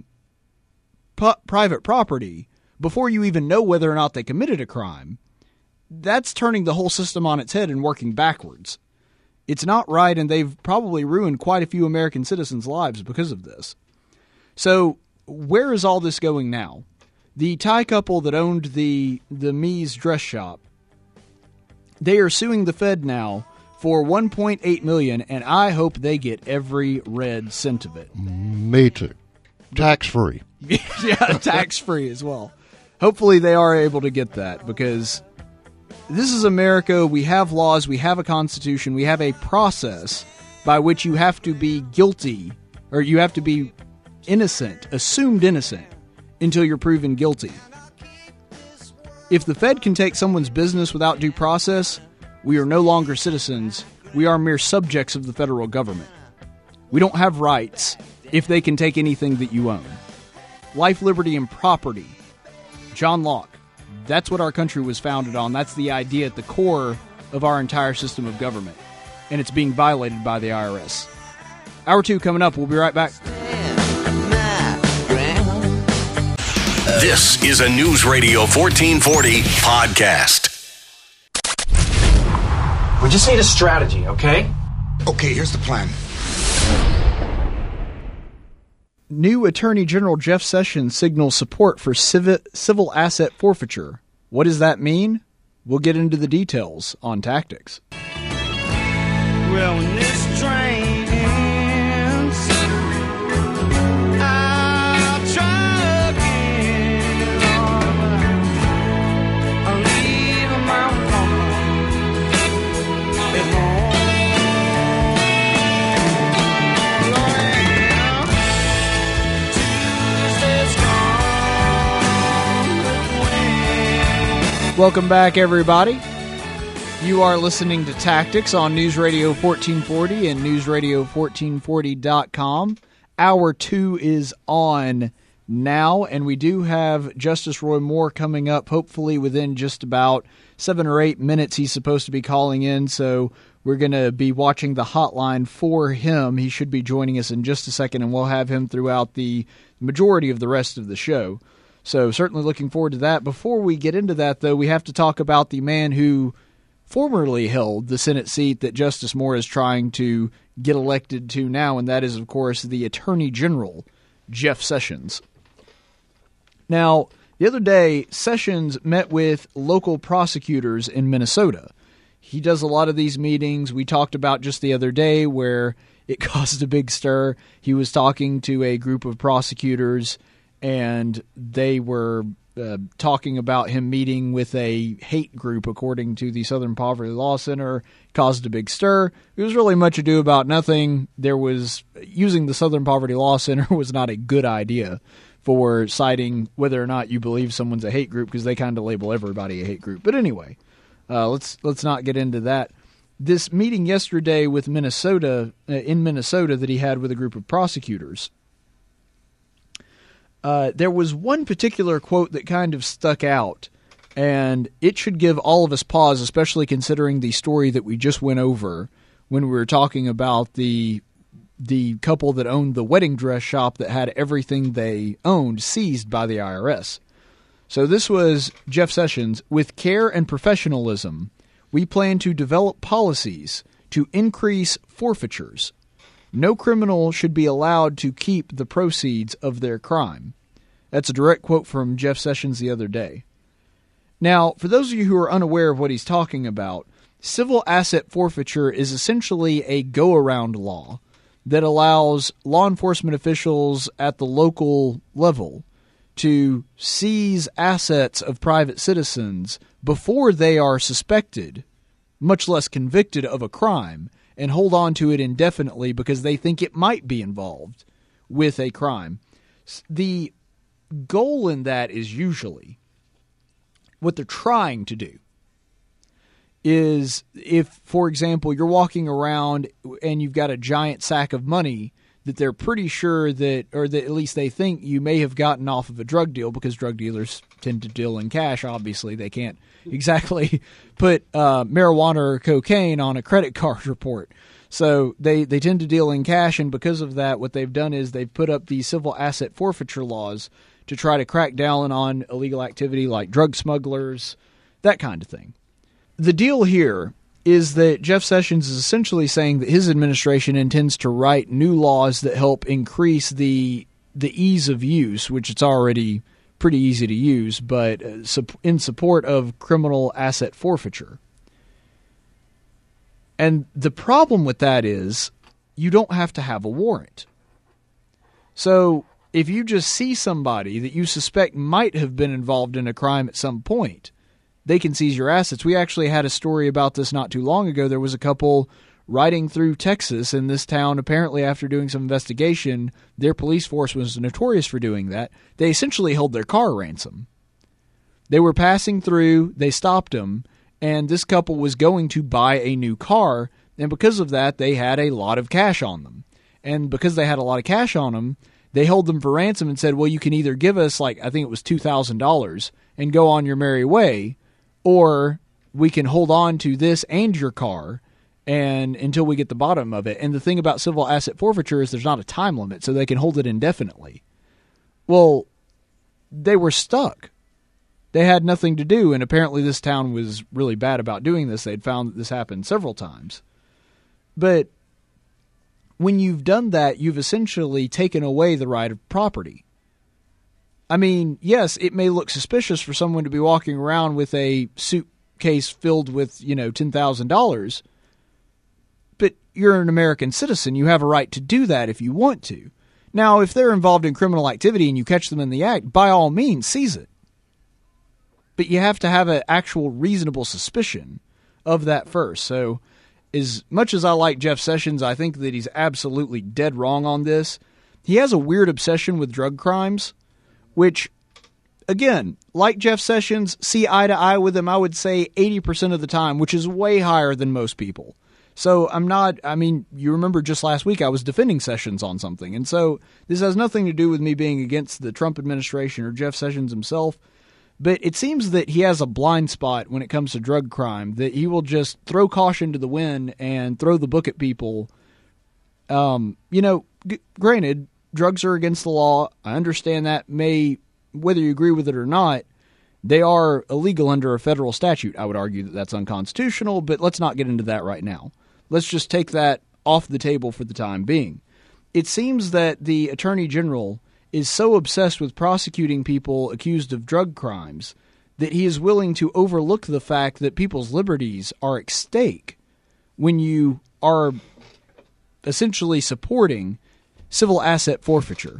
pu- private property before you even know whether or not they committed a crime, that's turning the whole system on its head and working backwards. It's not right, and they've probably ruined quite a few American citizens' lives because of this. So, where is all this going now? The Thai couple that owned the the Mies dress shop, they are suing the Fed now for one point eight million dollars, and I hope they get every red cent of it. Me too. Tax-free. Yeah, tax-free as well. Hopefully they are able to get that, because this is America. We have laws, we have a constitution, we have a process by which you have to be guilty, or you have to be innocent, assumed innocent, until you're proven guilty. If the Fed can take someone's business without due process, we are no longer citizens. We are mere subjects of the federal government. We don't have rights if they can take anything that you own. Life, liberty, and property. John Locke. That's what our country was founded on. That's the idea at the core of our entire system of government, and it's being violated by the I R S. Hour two coming up. We'll be right back. This is a News Radio fourteen forty podcast. We just need a strategy, okay? Okay, here's the plan. New Attorney General Jeff Sessions signals support for civi- civil asset forfeiture. What does that mean? We'll get into the details on Tactics. Well, when this train ends, I'll try again. I'll leave my woman at home. Welcome back, everybody. You are listening to Tactics on News Radio fourteen forty and news radio fourteen forty dot com. Hour two is on now, and we do have Justice Roy Moore coming up, hopefully within just about seven or eight minutes. He's supposed to be calling in, so we're going to be watching the hotline for him. He should be joining us in just a second, and we'll have him throughout the majority of the rest of the show. So certainly looking forward to that. Before we get into that, though, we have to talk about the man who formerly held the Senate seat that Justice Moore is trying to get elected to now, and that is, of course, the Attorney General, Jeff Sessions. Now, the other day, Sessions met with local prosecutors in Minnesota. He does a lot of these meetings. We talked about just the other day where it caused a big stir. He was talking to a group of prosecutors, and they were uh, talking about him meeting with a hate group, according to the Southern Poverty Law Center. Caused a big stir. It was really much ado about nothing. There was using the Southern Poverty Law Center was not a good idea for citing whether or not you believe someone's a hate group, because they kind of label everybody a hate group. But anyway, uh, let's let's not get into that. This meeting yesterday with Minnesota uh, in Minnesota that he had with a group of prosecutors. Uh, there was one particular quote that kind of stuck out, and it should give all of us pause, especially considering the story that we just went over when we were talking about the the couple that owned the wedding dress shop that had everything they owned seized by the I R S. So this was Jeff Sessions. With care and professionalism, we plan to develop policies to increase forfeitures. No criminal should be allowed to keep the proceeds of their crime. That's a direct quote from Jeff Sessions the other day. Now, for those of you who are unaware of what he's talking about, civil asset forfeiture is essentially a go-around law that allows law enforcement officials at the local level to seize assets of private citizens before they are suspected, much less convicted of a crime, and hold on to it indefinitely because they think it might be involved with a crime. The goal in that is usually what they're trying to do is if, for example, you're walking around and you've got a giant sack of money that they're pretty sure that, or that at least they think you may have gotten off of a drug deal, because drug dealers tend to deal in cash. Obviously, they can't exactly put uh, marijuana or cocaine on a credit card report. So they, they tend to deal in cash, and because of that, what they've done is they've put up these civil asset forfeiture laws to try to crack down on illegal activity like drug smugglers, that kind of thing. The deal here is that Jeff Sessions is essentially saying that his administration intends to write new laws that help increase the the ease of use, which it's already pretty easy to use, but in support of criminal asset forfeiture. And the problem with that is you don't have to have a warrant. So if you just see somebody that you suspect might have been involved in a crime at some point, they can seize your assets. We actually had a story about this not too long ago. There was a couple riding through Texas in this town. Apparently, after doing some investigation, their police force was notorious for doing that. They essentially held their car ransom. They were passing through, they stopped them, and this couple was going to buy a new car, and because of that, they had a lot of cash on them. And because they had a lot of cash on them, they held them for ransom and said, well, you can either give us, like, I think it was two thousand dollars and go on your merry way, or we can hold on to this and your car and until we get the bottom of it. And the thing about civil asset forfeiture is there's not a time limit, so they can hold it indefinitely. Well, they were stuck. They had nothing to do, and apparently this town was really bad about doing this. They'd found that this happened several times. But when you've done that, you've essentially taken away the right of property. I mean, yes, it may look suspicious for someone to be walking around with a suitcase filled with, you know, ten thousand dollars, but you're an American citizen. You have a right to do that if you want to. Now, if they're involved in criminal activity and you catch them in the act, by all means, seize it. But you have to have an actual reasonable suspicion of that first. So as much as I like Jeff Sessions, I think that he's absolutely dead wrong on this. He has a weird obsession with drug crimes, which, again, like Jeff Sessions, see eye to eye with him, I would say eighty percent of the time, which is way higher than most people. So I'm not, I mean, you remember just last week I was defending Sessions on something. And so this has nothing to do with me being against the Trump administration or Jeff Sessions himself. But it seems that he has a blind spot when it comes to drug crime, that he will just throw caution to the wind and throw the book at people. Um, you know, g- granted, drugs are against the law. I understand that. May, whether you agree with it or not, they are illegal under a federal statute. I would argue that that's unconstitutional, but let's not get into that right now. Let's just take that off the table for the time being. It seems that the Attorney General is so obsessed with prosecuting people accused of drug crimes that he is willing to overlook the fact that people's liberties are at stake when you are essentially supporting civil asset forfeiture.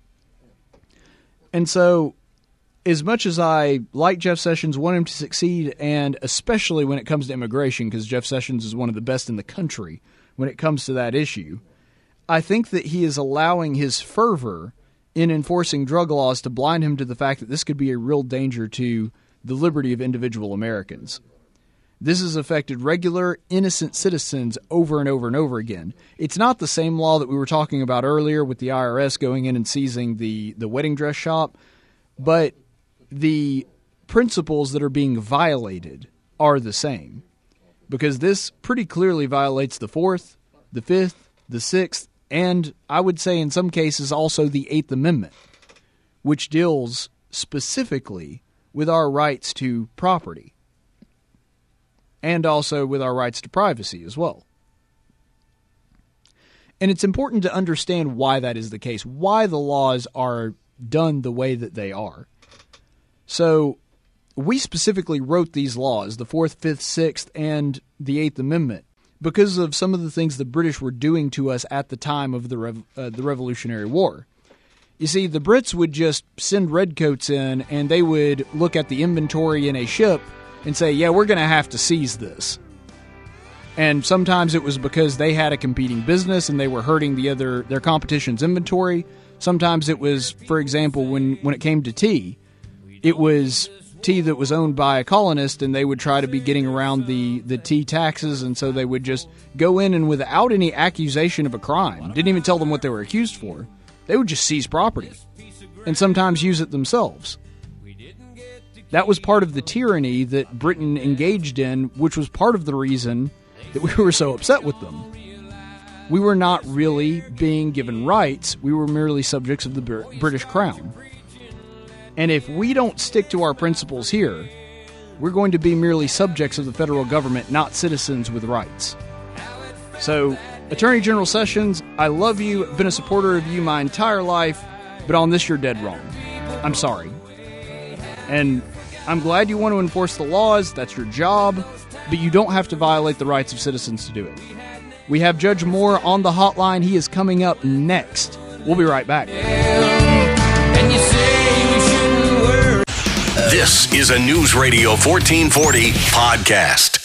And so, as much as I like Jeff Sessions, want him to succeed, and especially when it comes to immigration, because Jeff Sessions is one of the best in the country when it comes to that issue, I think that he is allowing his fervor in enforcing drug laws to blind him to the fact that this could be a real danger to the liberty of individual Americans. This has affected regular, innocent citizens over and over and over again. It's not the same law that we were talking about earlier with the I R S going in and seizing the, the wedding dress shop, but the principles that are being violated are the same. Because this pretty clearly violates the Fourth, the Fifth, the Sixth, and I would say in some cases also the Eighth Amendment, which deals specifically with our rights to property and also with our rights to privacy as well. And it's important to understand why that is the case, why the laws are done the way that they are. So we specifically wrote these laws, the Fourth, Fifth, Sixth, and the Eighth Amendment, because of some of the things the British were doing to us at the time of the Rev- uh, the Revolutionary War. You see, the Brits would just send redcoats in, and they would look at the inventory in a ship and say, yeah, we're going to have to seize this. And sometimes it was because they had a competing business and they were hurting the other their competition's inventory. Sometimes it was, for example, when, when it came to tea, it was tea that was owned by a colonist, and they would try to be getting around the, the tea taxes, and so they would just go in and without any accusation of a crime, didn't even tell them what they were accused for, they would just seize property and sometimes use it themselves. That was part of the tyranny that Britain engaged in, which was part of the reason that we were so upset with them. We were not really being given rights, we were merely subjects of the Br- British Crown. And if we don't stick to our principles here, we're going to be merely subjects of the federal government, not citizens with rights. So, Attorney General Sessions, I love you, been a supporter of you my entire life, but on this you're dead wrong. I'm sorry. And I'm glad you want to enforce the laws, that's your job, but you don't have to violate the rights of citizens to do it. We have Judge Moore on the hotline. He is coming up next. We'll be right back. And you say we shouldn't worry. This is a News Radio fourteen forty podcast.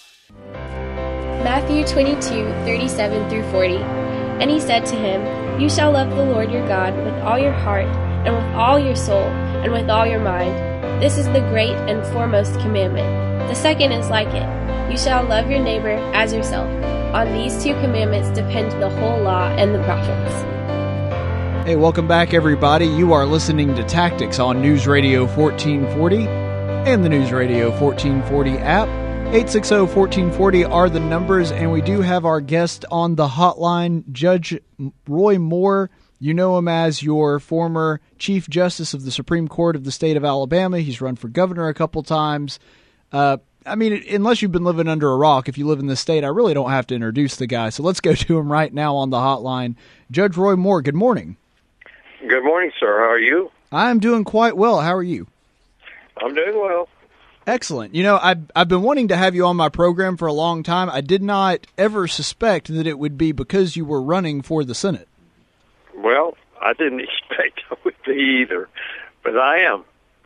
Matthew twenty-two, thirty-seven through forty. And he said to him, You shall love the Lord your God with all your heart, and with all your soul, and with all your mind. This is the great and foremost commandment. The second is like it. You shall love your neighbor as yourself. On these two commandments depend the whole law and the prophets. Hey, welcome back, everybody. You are listening to Tactics on News Radio fourteen forty and the News Radio fourteen forty app. eight six zero, one four four zero are the numbers, and we do have our guest on the hotline, Judge Roy Moore. You know him as your former Chief Justice of the Supreme Court of the state of Alabama. He's run for governor a couple times. Uh, I mean, unless you've been living under a rock, if you live in this state, I really don't have to introduce the guy. So let's go to him right now on the hotline. Judge Roy Moore, good morning. Good morning, sir. How are you? I'm doing quite well. How are you? I'm doing well. Excellent. You know, I've, I've been wanting to have you on my program for a long time. I did not ever suspect that it would be because you were running for the Senate. Well, I didn't expect I would be either, but I am.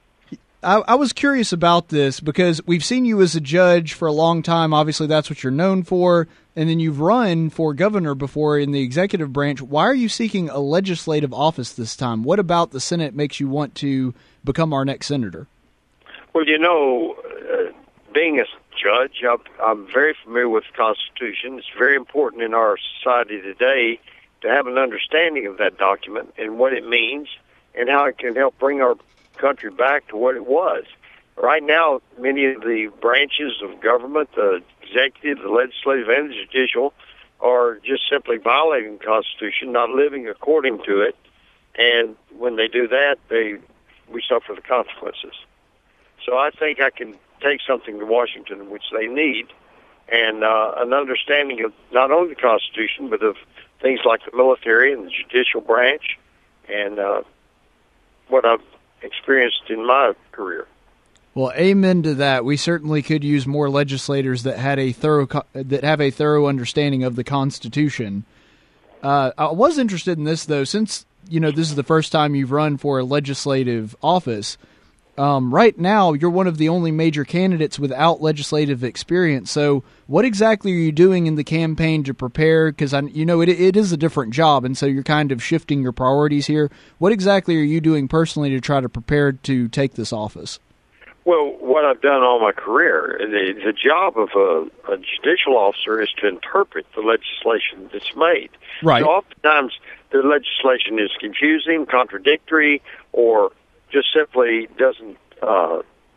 I, I was curious about this because we've seen you as a judge for a long time. Obviously, that's what you're known for. And then you've run for governor before in the executive branch. Why are you seeking a legislative office this time? What about the Senate makes you want to become our next senator? Well, you know, uh, being a judge, I'm, I'm very familiar with the Constitution. It's very important in our society today to have an understanding of that document and what it means and how it can help bring our country back to what it was. Right now, many of the branches of government, the executive, the legislative, and the judicial, are just simply violating the Constitution, not living according to it. And when they do that, they we suffer the consequences. So I think I can take something to Washington, which they need, and uh, an understanding of not only the Constitution, but of things like the military and the judicial branch, and uh, what I've experienced in my career. Well, amen to that. We certainly could use more legislators that had a thorough that have a thorough understanding of the Constitution. Uh, I was interested in this, though, since you know this is the first time you've run for a legislative office. Um, right now, you're one of the only major candidates without legislative experience. So what exactly are you doing in the campaign to prepare? Because, you know, it, it is a different job, and so you're kind of shifting your priorities here. What exactly are you doing personally to try to prepare to take this office? Well, what I've done all my career, the, the job of a, a judicial officer is to interpret the legislation that's made. Right. So oftentimes the legislation is confusing, contradictory, or just simply doesn't uh,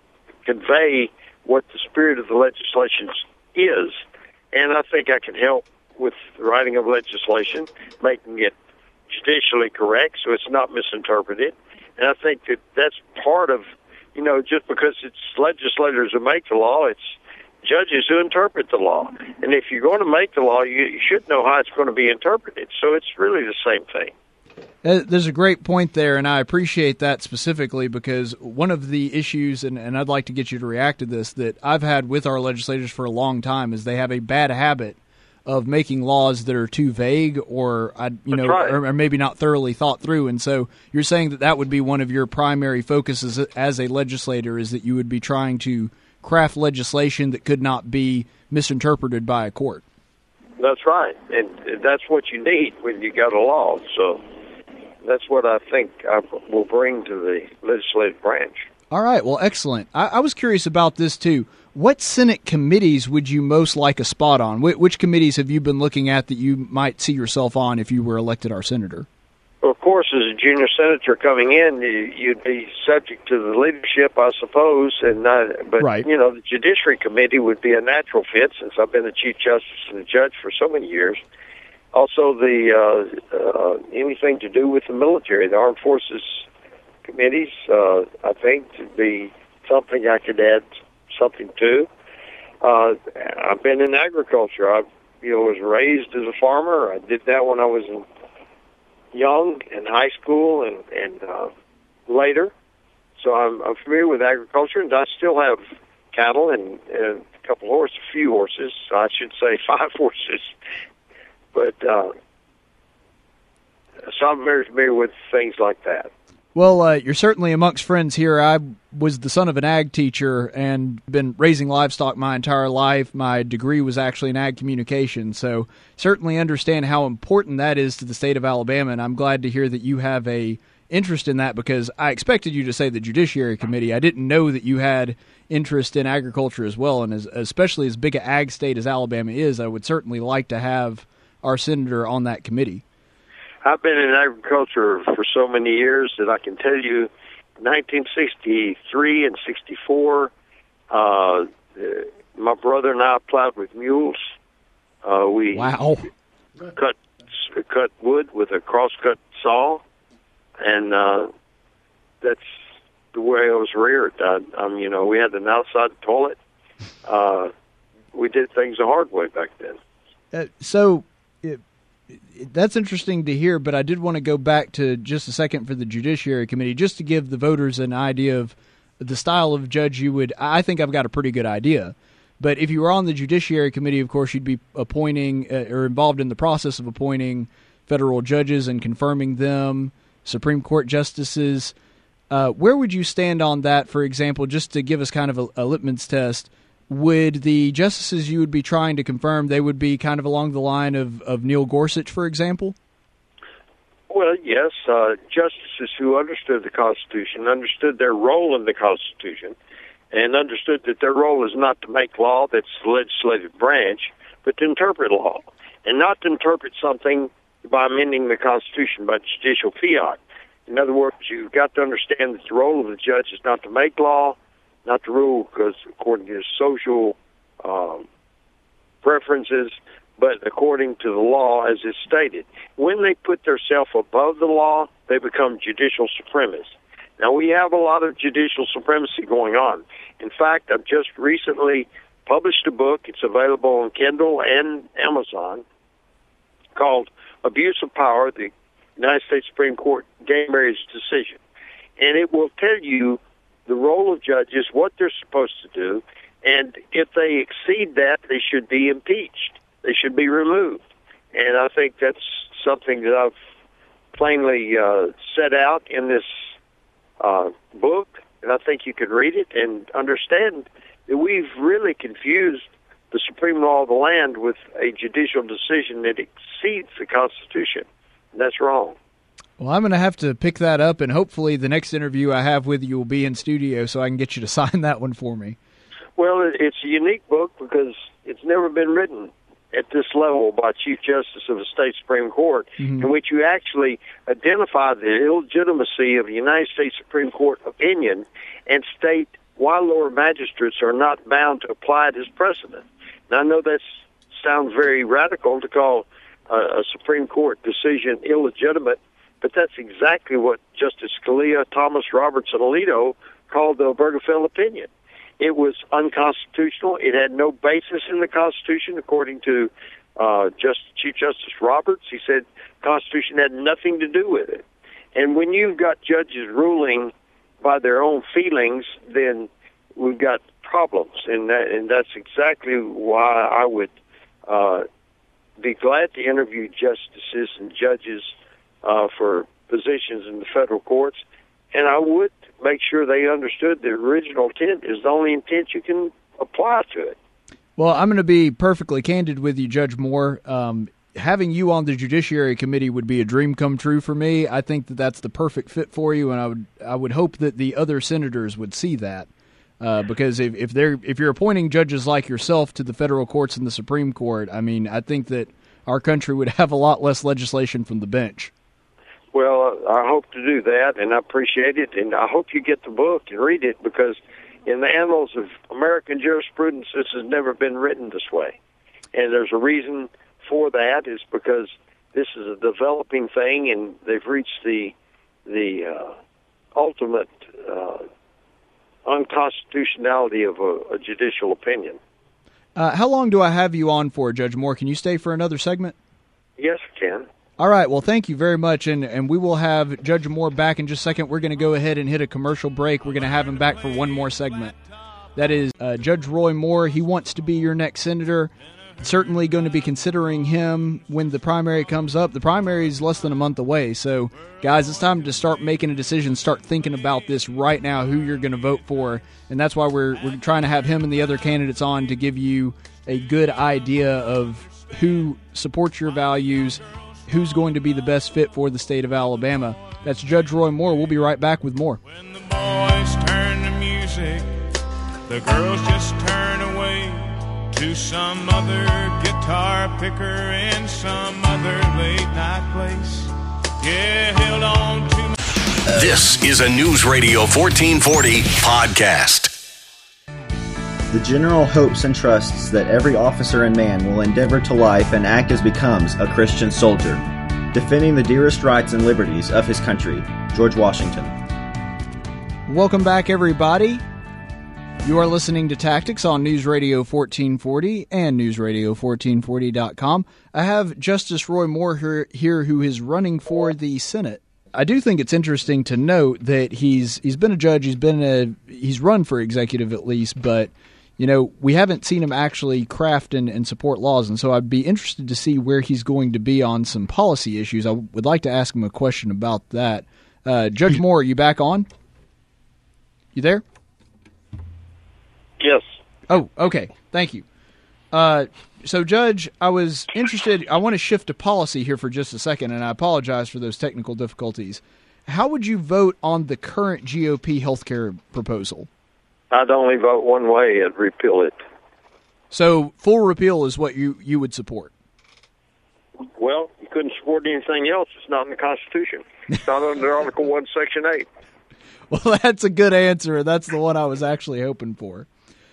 convey what the spirit of the legislation is. And I think I can help with the writing of legislation, making it judicially correct so it's not misinterpreted. And I think that that's part of, you know, just because it's legislators who make the law, it's judges who interpret the law. And if you're going to make the law, you, you should know how it's going to be interpreted. So it's really the same thing. There's a great point there, and I appreciate that specifically because one of the issues, and, and I'd like to get you to react to this, that I've had with our legislators for a long time is they have a bad habit of making laws that are too vague or, you know, right. or, or maybe not thoroughly thought through. And so you're saying that that would be one of your primary focuses as a legislator is that you would be trying to craft legislation that could not be misinterpreted by a court. That's right, and that's what you need when you got a law. So that's what I think I will bring to the legislative branch. All right, well, excellent. I, I was curious about this, too. What Senate committees would you most like a spot on? Wh- which committees have you been looking at that you might see yourself on if you were elected our senator? Well, of course, as a junior senator coming in, you, you'd be subject to the leadership, I suppose. And not, But, right. you know, the Judiciary Committee would be a natural fit since I've been the Chief Justice and the judge for so many years. Also, the uh, uh, anything to do with the military, the Armed Forces committees, uh, I think, to be something I could add something to. Uh, I've been in agriculture. I, you know, was raised as a farmer. I did that when I was in young in high school and and uh, later. So I'm, I'm familiar with agriculture, and I still have cattle and, and a couple horses, a few horses. I should say five horses. But uh, so I'm very familiar with things like that. Well, uh, you're certainly amongst friends here. I was the son of an ag teacher and been raising livestock my entire life. My degree was actually in ag communication, so certainly understand how important that is to the state of Alabama, and I'm glad to hear that you have a interest in that because I expected you to say the Judiciary Committee. I didn't know that you had interest in agriculture as well, and as, especially as big an ag state as Alabama is, I would certainly like to have our senator on that committee. I've been in agriculture for so many years that I can tell you nineteen sixty-three and sixty-four, uh, my brother and I plowed with mules. Uh, we wow. cut cut wood with a crosscut saw, and uh, that's the way I was reared. I, um, you know, we had an outside toilet. Uh, we did things the hard way back then. Uh, so it, it, that's interesting to hear, but I did want to go back to just a second for the Judiciary Committee, just to give the voters an idea of the style of judge you would. I think I've got a pretty good idea. But if you were on the Judiciary Committee, of course, you'd be appointing uh, or involved in the process of appointing federal judges and confirming them, Supreme Court justices. Uh, where would you stand on that, for example, just to give us kind of a, a litmus test? Would the justices you would be trying to confirm, they would be kind of along the line of, of Neil Gorsuch, for example? Well, yes, uh, justices who understood the Constitution, understood their role in the Constitution, and understood that their role is not to make law, that's the legislative branch, but to interpret law, and not to interpret something by amending the Constitution by judicial fiat. In other words, you've got to understand that the role of the judge is not to make law, not to rule because according to his social um, preferences, but according to the law as is stated. When they put themselves above the law, they become judicial supremacists. Now, we have a lot of judicial supremacy going on. In fact, I've just recently published a book. It's available on Kindle and Amazon called Abuse of Power, the United States Supreme Court Gay Marriage Decision. And it will tell you the role of judges, what they're supposed to do, and if they exceed that, they should be impeached. They should be removed. And I think that's something that I've plainly uh, set out in this uh, book, and I think you can read it and understand that we've really confused the supreme law of the land with a judicial decision that exceeds the Constitution. And that's wrong. Well, I'm going to have to pick that up, and hopefully the next interview I have with you will be in studio so I can get you to sign that one for me. Well, it's a unique book because it's never been written at this level by Chief Justice of the State Supreme Court, mm-hmm. in which you actually identify the illegitimacy of the United States Supreme Court opinion and state why lower magistrates are not bound to apply it as precedent. Now, I know that sounds very radical to call a, a Supreme Court decision illegitimate, but that's exactly what Justice Scalia, Thomas, Roberts, and Alito called the Obergefell opinion. It was unconstitutional. It had no basis in the Constitution, according to uh, Just, Chief Justice Roberts. He said the Constitution had nothing to do with it. And when you've got judges ruling by their own feelings, then we've got problems. And, that, and that's exactly why I would uh, be glad to interview justices and judges uh, for positions in the federal courts. And I would make sure they understood the original intent is the only intent you can apply to it. Well, I'm going to be perfectly candid with you, Judge Moore. Um, having you on the Judiciary Committee would be a dream come true for me. I think that that's the perfect fit for you, and I would I would hope that the other senators would see that. Uh, because if if they're if you're appointing judges like yourself to the federal courts and the Supreme Court, I mean, I think that our country would have a lot less legislation from the bench. Well, I hope to do that, and I appreciate it, and I hope you get the book and read it, because in the annals of American jurisprudence, this has never been written this way. And there's a reason for that, is because this is a developing thing, and they've reached the the uh, ultimate uh, unconstitutionality of a, a judicial opinion. Uh, how long do I have you on for, Judge Moore? Can you stay for another segment? Yes, I can. All right, well, thank you very much, and, and we will have Judge Moore back in just a second. We're going to go ahead and hit a commercial break. We're going to have him back for one more segment. That is uh, Judge Roy Moore. He wants to be your next senator. Certainly going to be considering him when the primary comes up. The primary is less than a month away, so, guys, it's time to start making a decision, start thinking about this right now, who you're going to vote for, and that's why we're we're trying to have him and the other candidates on to give you a good idea of who supports your values, who's going to be the best fit for the state of Alabama. That's Judge Roy Moore. We'll be right back with more. When the boys turn to music, the girls just turn away to some other guitar picker in some other late night place. Yeah, held on to my... This is a News Radio fourteen forty podcast. The general hopes and trusts that every officer and man will endeavor to life and act as becomes a Christian soldier, defending the dearest rights and liberties of his country. George Washington. Welcome back, everybody. You are listening to Tactics on News Radio fourteen forty and news radio fourteen forty dot com. I have Justice Roy Moore here, here who is running for the Senate. I do think it's interesting to note that he's he's been a judge, he's been a he's run for executive at least, but you know, we haven't seen him actually craft and, and support laws, and so I'd be interested to see where he's going to be on some policy issues. I would like to ask him a question about that. Uh, Judge Moore, are you back on? You there? Yes. Oh, okay. Thank you. Uh, so, Judge, I was interested, I want to shift to policy here for just a second, and I apologize for those technical difficulties. How would you vote on the current G O P healthcare proposal? I'd only vote one way and repeal it. So, full repeal is what you, you would support? Well, you couldn't support anything else. It's not in the Constitution. It's not under Article one, Section eight. Well, that's a good answer. That's the one I was actually hoping for.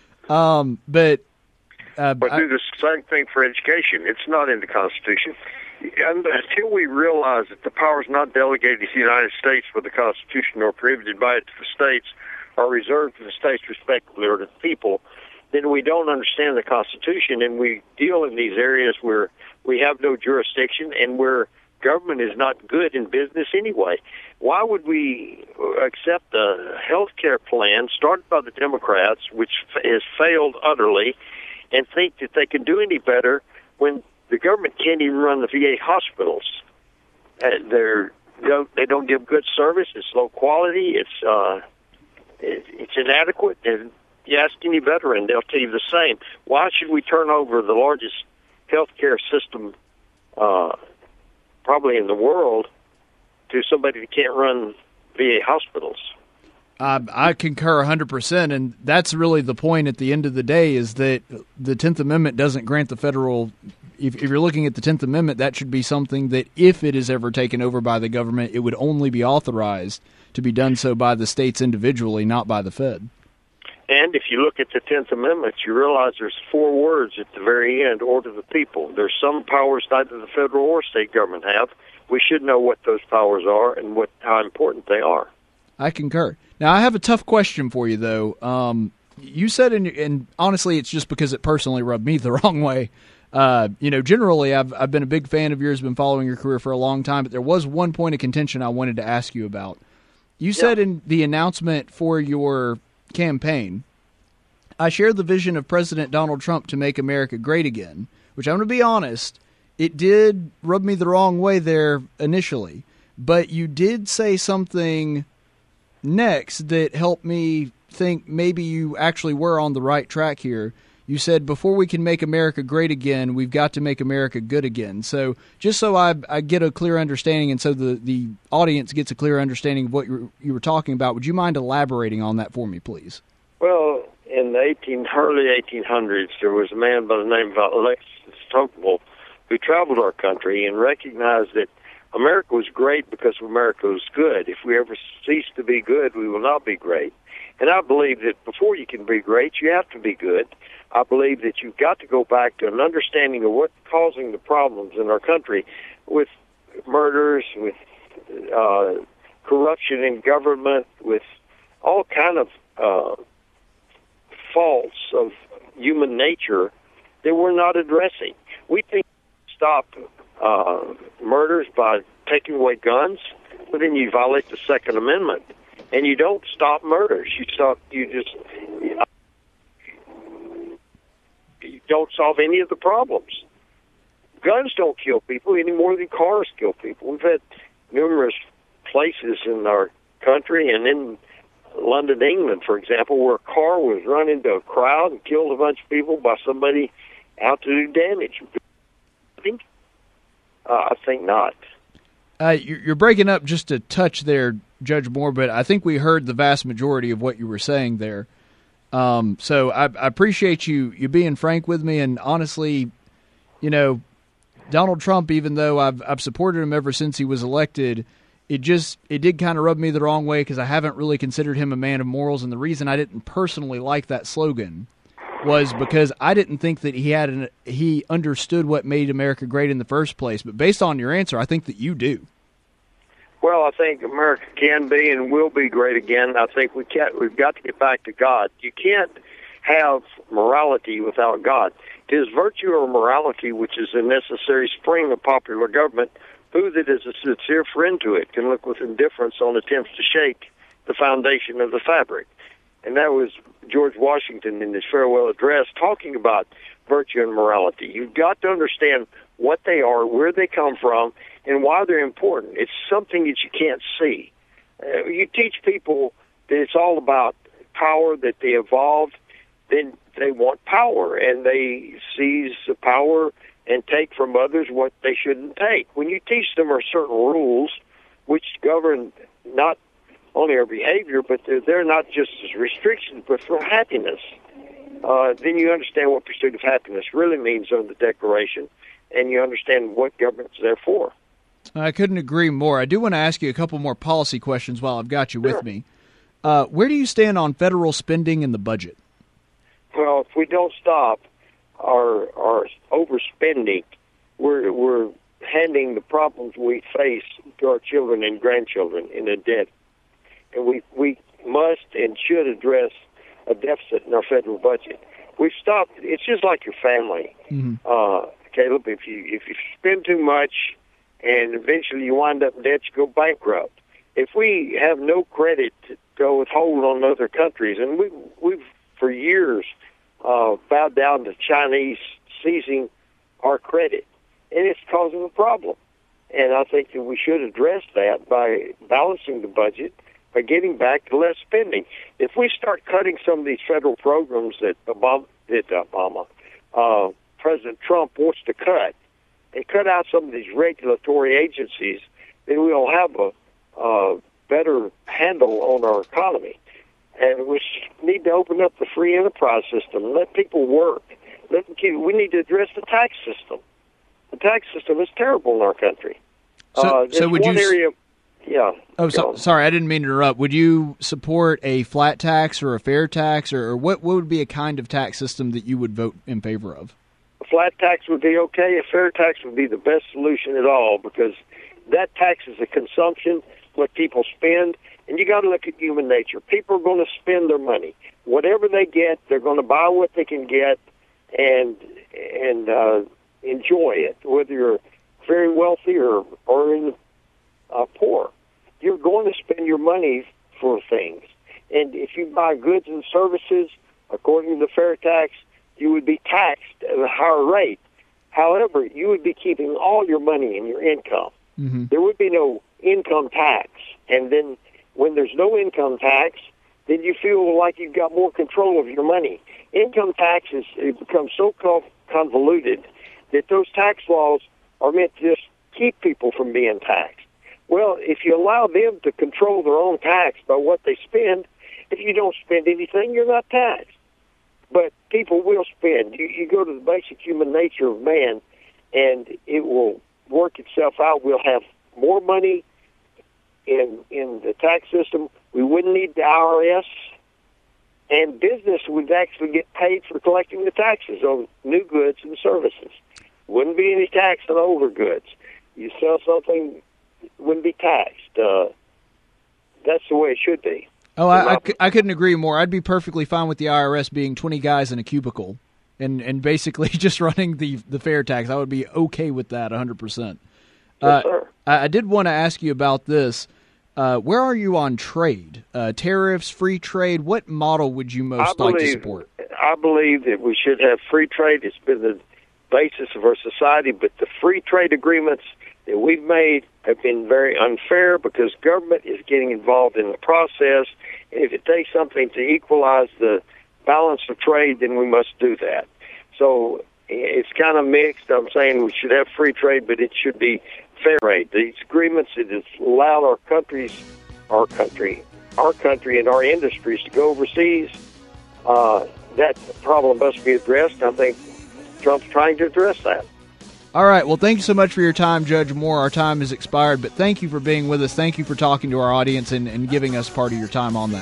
Um, but uh, but do I, the same thing for education. It's not in the Constitution. And until we realize that the power is not delegated to the United States by the Constitution or prohibited by it to the states or reserved to the states respectively or to the people, then we don't understand the Constitution, and we deal in these areas where we have no jurisdiction and where government is not good in business anyway. Why would we accept a health care plan started by the Democrats, which has failed utterly, and think that they can do any better when the government can't even run the V A hospitals? Uh, they're, they don't, they don't give good service. It's low quality. It's uh, it, it's inadequate. And you ask any veteran, they'll tell you the same. Why should we turn over the largest health care system uh, probably in the world to somebody that can't run V A hospitals? Uh, I concur one hundred percent, and that's really the point at the end of the day, is that the tenth Amendment doesn't grant the federal – if, if you're looking at the tenth Amendment, that should be something that if it is ever taken over by the government, it would only be authorized to be done so by the states individually, not by the Fed. And if you look at the tenth Amendment, you realize there's four words at the very end, or to the people. There's some powers neither the federal or state government have. We should know what those powers are and what how important they are. I concur. Now, I have a tough question for you, though. Um, you said, in, and honestly, it's just because it personally rubbed me the wrong way. Uh, you know, generally, I've I've been a big fan of yours, been following your career for a long time, but there was one point of contention I wanted to ask you about. You yeah. said in the announcement for your campaign, I share the vision of President Donald Trump to make America great again, which I'm going to be honest, it did rub me the wrong way there initially. But you did say something next that helped me think maybe you actually were on the right track here. You said, before we can make America great again, we've got to make America good again. So just so I, I get a clear understanding and so the, the audience gets a clear understanding of what you were, you were talking about, would you mind elaborating on that for me, please? Well, in the eighteen, early eighteen hundreds, there was a man by the name of Alexis Tocqueville who traveled our country and recognized that America was great because America was good. If we ever cease to be good, we will not be great. And I believe that before you can be great, you have to be good. I believe that you've got to go back to an understanding of what's causing the problems in our country with murders, with uh, corruption in government, with all kind of uh, faults of human nature that we're not addressing. We think we stop uh, murders by taking away guns, but then you violate the Second Amendment, and you don't stop murders. You stop. You just. Uh, You don't solve any of the problems. Guns don't kill people any more than cars kill people. We've had numerous places in our country and in London, England, for example, where a car was run into a crowd and killed a bunch of people by somebody out to do damage. I think, uh, I think not. Uh, you're breaking up just a touch there, Judge Moore, but I think we heard the vast majority of what you were saying there. Um, so I, I appreciate you, you being frank with me, and honestly, you know, Donald Trump, even though I've, I've supported him ever since he was elected, it just, it did kind of rub me the wrong way because I haven't really considered him a man of morals, and the reason I didn't personally like that slogan was because I didn't think that he had an, he understood what made America great in the first place. But based on your answer, I think that you do. Well, I think America can be and will be great again. I think we can't, we've got to get back to God. You can't have morality without God. It is virtue or morality which is a necessary spring of popular government. Who that is a sincere friend to it can look with indifference on attempts to shake the foundation of the fabric. And that was George Washington in his farewell address talking about virtue and morality. You've got to understand what they are, where they come from, and why they're important. It's something that you can't see. Uh, you teach people that it's all about power, that they evolved, then they want power, and they seize the power and take from others what they shouldn't take. When you teach them are certain rules which govern not only our behavior, but they're, they're not just as restrictions, but for happiness, uh, then you understand what pursuit of happiness really means under the Declaration, and you understand what government's there for. I couldn't agree more. I do want to ask you a couple more policy questions while I've got you Sure. with me. Uh, where do you stand on federal spending in the budget? Well, if we don't stop our our overspending, we're we're handing the problems we face to our children and grandchildren in a debt. And we we must and should address a deficit in our federal budget. We've stopped. It's just like your family, Mm-hmm. uh, Caleb. If you if you spend too much, and eventually you wind up in debt, you go bankrupt. If we have no credit to go withhold on other countries, and we we've for years uh, bowed down to Chinese seizing our credit, and it's causing a problem. And I think that we should address that by balancing the budget, by getting back to less spending. If we start cutting some of these federal programs that Obama, that Obama, uh, President Trump wants to cut, and cut out some of these regulatory agencies, then we'll have a uh, better handle on our economy. And we need to open up the free enterprise system, let people work. Let them keep, we need to address the tax system. The tax system is terrible in our country. So, uh, so would one you? area, yeah. Oh, so, sorry, I didn't mean to interrupt. Would you support a flat tax or a fair tax, or, or what? What would be a kind of tax system that you would vote in favor of? A flat tax would be okay. A fair tax would be the best solution at all, because that tax is a consumption, what people spend, and you got to look at human nature. People are going to spend their money. Whatever they get, they're going to buy what they can get and and uh, enjoy it, whether you're very wealthy or, or in, uh, poor. You're going to spend your money for things. And if you buy goods and services, according to the fair tax, you would be taxed at a higher rate. However, you would be keeping all your money in your income. Mm-hmm. There would be no income tax. And then when there's no income tax, then you feel like you've got more control of your money. Income tax is it becomes so convoluted that those tax laws are meant to just keep people from being taxed. Well, if you allow them to control their own tax by what they spend, if you don't spend anything, you're not taxed. But people will spend. You, you go to the basic human nature of man, and it will work itself out. We'll have more money in in the tax system. We wouldn't need the I R S, and business would actually get paid for collecting the taxes on new goods and services. Wouldn't be any tax on older goods. You sell something, it wouldn't be taxed. Uh, that's the way it should be. Oh, I, I, I couldn't agree more. I'd be perfectly fine with the I R S being twenty guys in a cubicle and, and basically just running the, the fair tax. I would be okay with that one hundred percent. Yes, sir. Uh, I, I did want to ask you about this. Uh, where are you on trade? Uh, tariffs, free trade? What model would you most I like believe, to support? I believe that we should have free trade. It's been the basis of our society, but the free trade agreements that we've made have been very unfair because government is getting involved in the process. And if it takes something to equalize the balance of trade, then we must do that. So it's kind of mixed. I'm saying we should have free trade, but it should be fair trade. These agreements that have allowed our countries, our country, our country and our industries to go overseas, uh, that problem must be addressed. I think Trump's trying to address that. All right. Well, thank you so much for your time, Judge Moore. Our time has expired, but thank you for being with us. Thank you for talking to our audience and, and giving us part of your time on that.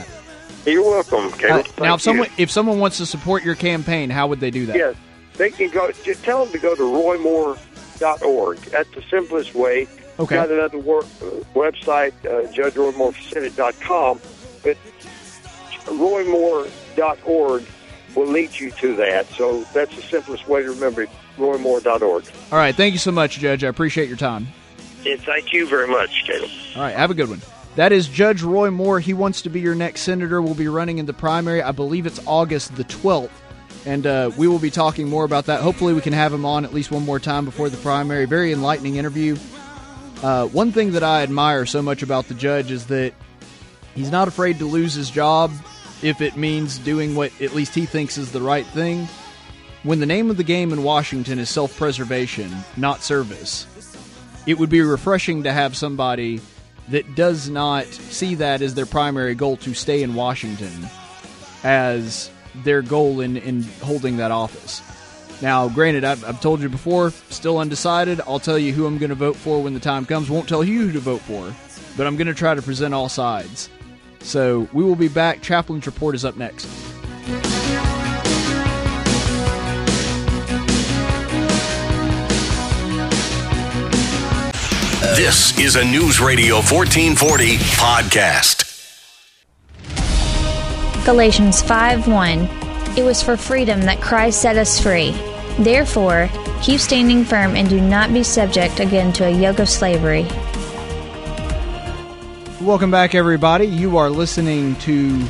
You're welcome, Caleb. Uh, now, if someone if someone wants to support your campaign, how would they do that? Yes, they can go. Just tell them to go to roy moore dot org. That's the simplest way. Okay. We've got another wor- uh, website, uh, judge roy moore senate dot com, but roy moore dot org will lead you to that. So that's the simplest way to remember it, roy moore dot org. All right. Thank you so much, Judge. I appreciate your time. And thank you very much, Caleb. All right. Have a good one. That is Judge Roy Moore. He wants to be your next senator. We'll be running in the primary. I believe it's August the twelfth. And uh, we will be talking more about that. Hopefully we can have him on at least one more time before the primary. Very enlightening interview. Uh, one thing that I admire so much about the judge is that he's not afraid to lose his job if it means doing what at least he thinks is the right thing. When the name of the game in Washington is self-preservation, not service, it would be refreshing to have somebody that does not see that as their primary goal to stay in Washington as their goal in, in holding that office. Now, granted, I've, I've told you before, still undecided. I'll tell you who I'm going to vote for when the time comes. Won't tell you who to vote for, but I'm going to try to present all sides. So we will be back. Chaplain's Report is up next. This is a News Radio fourteen forty podcast. Galatians five one. It was for freedom that Christ set us free. Therefore, keep standing firm and do not be subject again to a yoke of slavery. Welcome back, everybody. You are listening to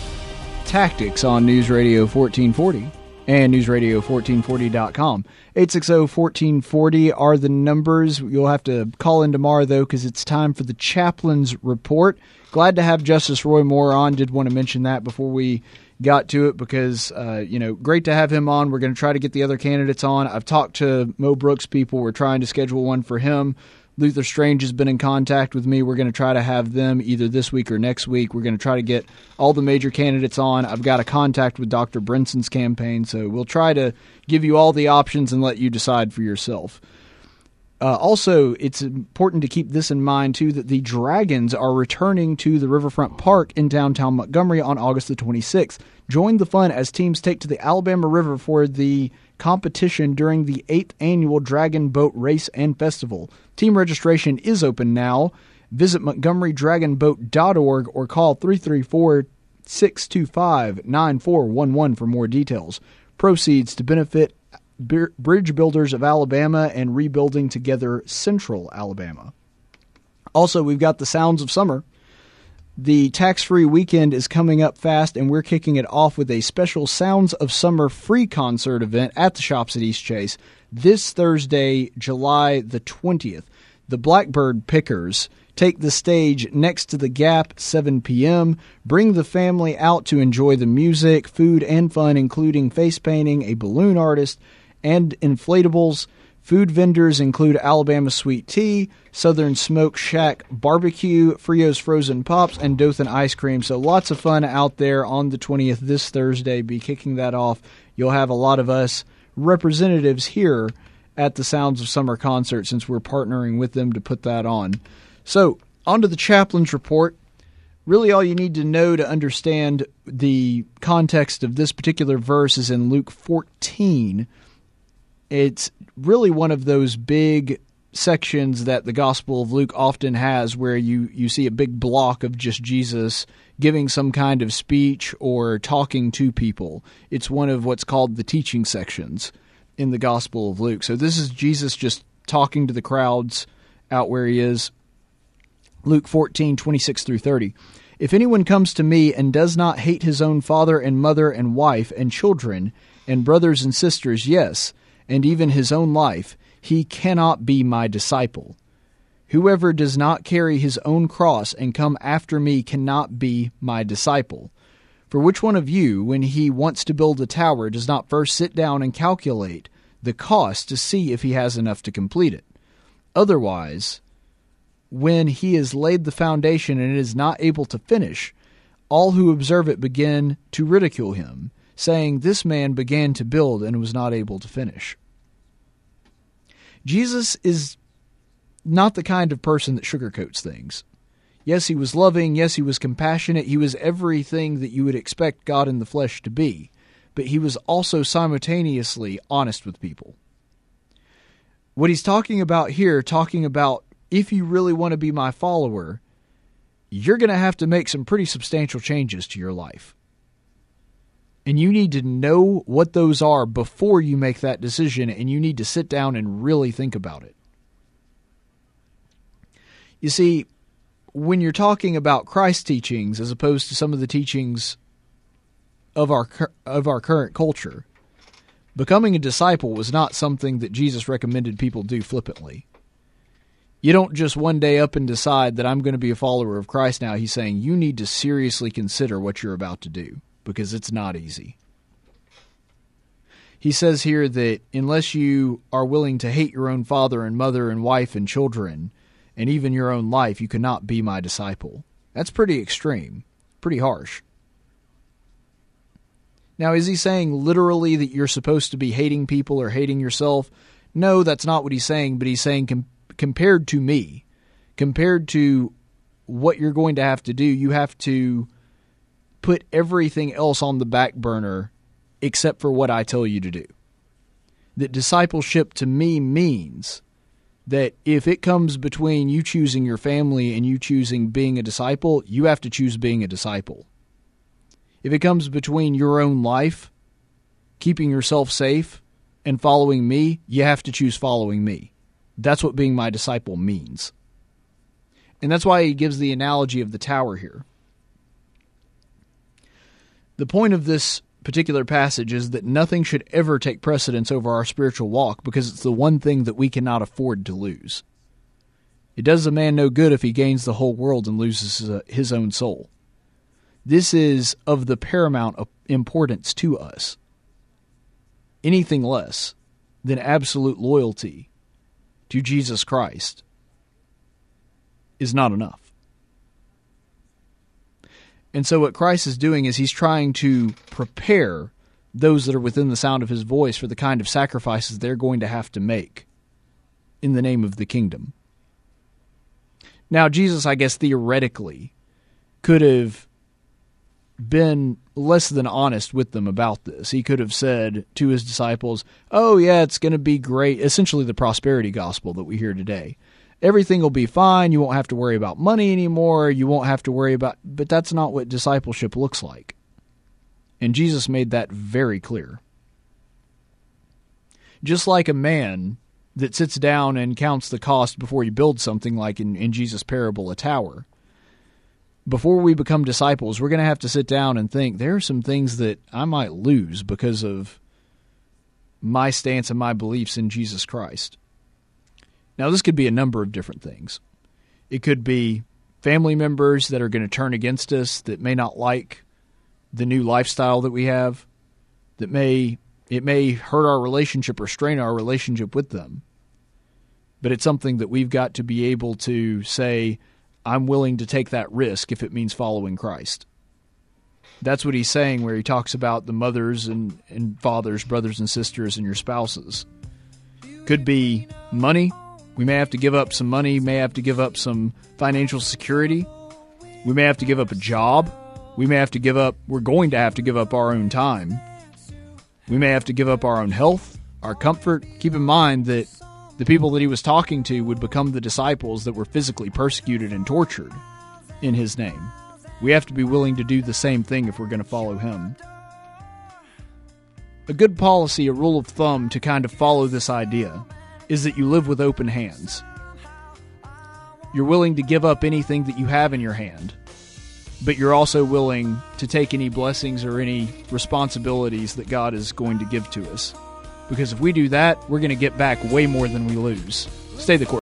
Tactics on News Radio fourteen forty and news radio fourteen forty dot com. eight six zero, one four four zero are the numbers. You'll have to call in tomorrow, though, because it's time for the Chaplain's Report. Glad to have Justice Roy Moore on. Did want to mention that before we got to it because, uh, you know, great to have him on. We're going to try to get the other candidates on. I've talked to Mo Brooks people. We're trying to schedule one for him. Luther Strange has been in contact with me. We're going to try to have them either this week or next week. We're going to try to get all the major candidates on. I've got a contact with Doctor Brinson's campaign, so we'll try to give you all the options and let you decide for yourself. Uh, also, it's important to keep this in mind, too, that the Dragons are returning to the Riverfront Park in downtown Montgomery on August the twenty-sixth. Join the fun as teams take to the Alabama River for the competition during the eighth Annual Dragon Boat Race and Festival. Team registration is open now. Visit montgomery dragon boat dot org or call three three four, six two five, nine four one one for more details. Proceeds to benefit Bridge Builders of Alabama and Rebuilding Together Central Alabama. Also, we've got the Sounds of Summer. The tax-free weekend is coming up fast, and we're kicking it off with a special Sounds of Summer free concert event at the Shops at East Chase this Thursday, July the twentieth. The Blackbird Pickers take the stage next to the Gap, seven p.m. Bring the family out to enjoy the music, food, and fun, including face painting, a balloon artist, and inflatables. Food vendors include Alabama Sweet Tea, Southern Smoke Shack Barbecue, Frio's Frozen Pops, and Dothan Ice Cream. So lots of fun out there on the twentieth this Thursday. Be kicking that off. You'll have a lot of us representatives here at the Sounds of Summer concert since we're partnering with them to put that on. So, on to the Chaplain's Report. Really all you need to know to understand the context of this particular verse is in Luke fourteen. It's really one of those big sections that the Gospel of Luke often has where you, you see a big block of just Jesus giving some kind of speech or talking to people. It's one of what's called the teaching sections in the Gospel of Luke. So this is Jesus just talking to the crowds out where he is. Luke fourteen, twenty-six through thirty. If anyone comes to me and does not hate his own father and mother and wife and children and brothers and sisters, yes, and even his own life, he cannot be my disciple. Whoever does not carry his own cross and come after me cannot be my disciple. For which one of you, when he wants to build a tower, does not first sit down and calculate the cost to see if he has enough to complete it? Otherwise, when he has laid the foundation and is not able to finish, all who observe it begin to ridicule him, saying, "This man began to build and was not able to finish." Jesus is not the kind of person that sugarcoats things. Yes, he was loving. Yes, he was compassionate. He was everything that you would expect God in the flesh to be. But he was also simultaneously honest with people. What he's talking about here, talking about if you really want to be my follower, you're going to have to make some pretty substantial changes to your life. And you need to know what those are before you make that decision, and you need to sit down and really think about it. You see, when you're talking about Christ's teachings as opposed to some of the teachings of our of our current culture, becoming a disciple was not something that Jesus recommended people do flippantly. You don't just one day up and decide that I'm going to be a follower of Christ now. He's saying you need to seriously consider what you're about to do, because it's not easy. He says here that unless you are willing to hate your own father and mother and wife and children, and even your own life, you cannot be my disciple. That's pretty extreme, pretty harsh. Now, is he saying literally that you're supposed to be hating people or hating yourself? No, that's not what he's saying, but he's saying com- compared to me, compared to what you're going to have to do, you have to put everything else on the back burner except for what I tell you to do. That discipleship to me means that if it comes between you choosing your family and you choosing being a disciple, you have to choose being a disciple. If it comes between your own life, keeping yourself safe, and following me, you have to choose following me. That's what being my disciple means. And that's why he gives the analogy of the tower here. The point of this particular passage is that nothing should ever take precedence over our spiritual walk, because it's the one thing that we cannot afford to lose. It does a man no good if he gains the whole world and loses his own soul. This is of the paramount importance to us. Anything less than absolute loyalty to Jesus Christ is not enough. And so what Christ is doing is he's trying to prepare those that are within the sound of his voice for the kind of sacrifices they're going to have to make in the name of the kingdom. Now, Jesus, I guess, theoretically could have been less than honest with them about this. He could have said to his disciples, oh, yeah, it's going to be great. Essentially the prosperity gospel that we hear today. Everything will be fine. You won't have to worry about money anymore. You won't have to worry about... But that's not what discipleship looks like. And Jesus made that very clear. Just like a man that sits down and counts the cost before he builds something, like in, in Jesus' parable, a tower. Before we become disciples, we're going to have to sit down and think, there are some things that I might lose because of my stance and my beliefs in Jesus Christ. Now, this could be a number of different things. It could be family members that are going to turn against us, that may not like the new lifestyle that we have, that may it may hurt our relationship or strain our relationship with them. But it's something that we've got to be able to say, I'm willing to take that risk if it means following Christ. That's what he's saying where he talks about the mothers and, and fathers, brothers and sisters, and your spouses. Could be money. We may have to give up some money, may have to give up some financial security. We may have to give up a job. We may have to give up, we're going to have to give up our own time. We may have to give up our own health, our comfort. Keep in mind that the people that he was talking to would become the disciples that were physically persecuted and tortured in his name. We have to be willing to do the same thing if we're going to follow him. A good policy, a rule of thumb to kind of follow this idea is that you live with open hands. You're willing to give up anything that you have in your hand, but you're also willing to take any blessings or any responsibilities that God is going to give to us. Because if we do that, we're going to get back way more than we lose. Stay the course.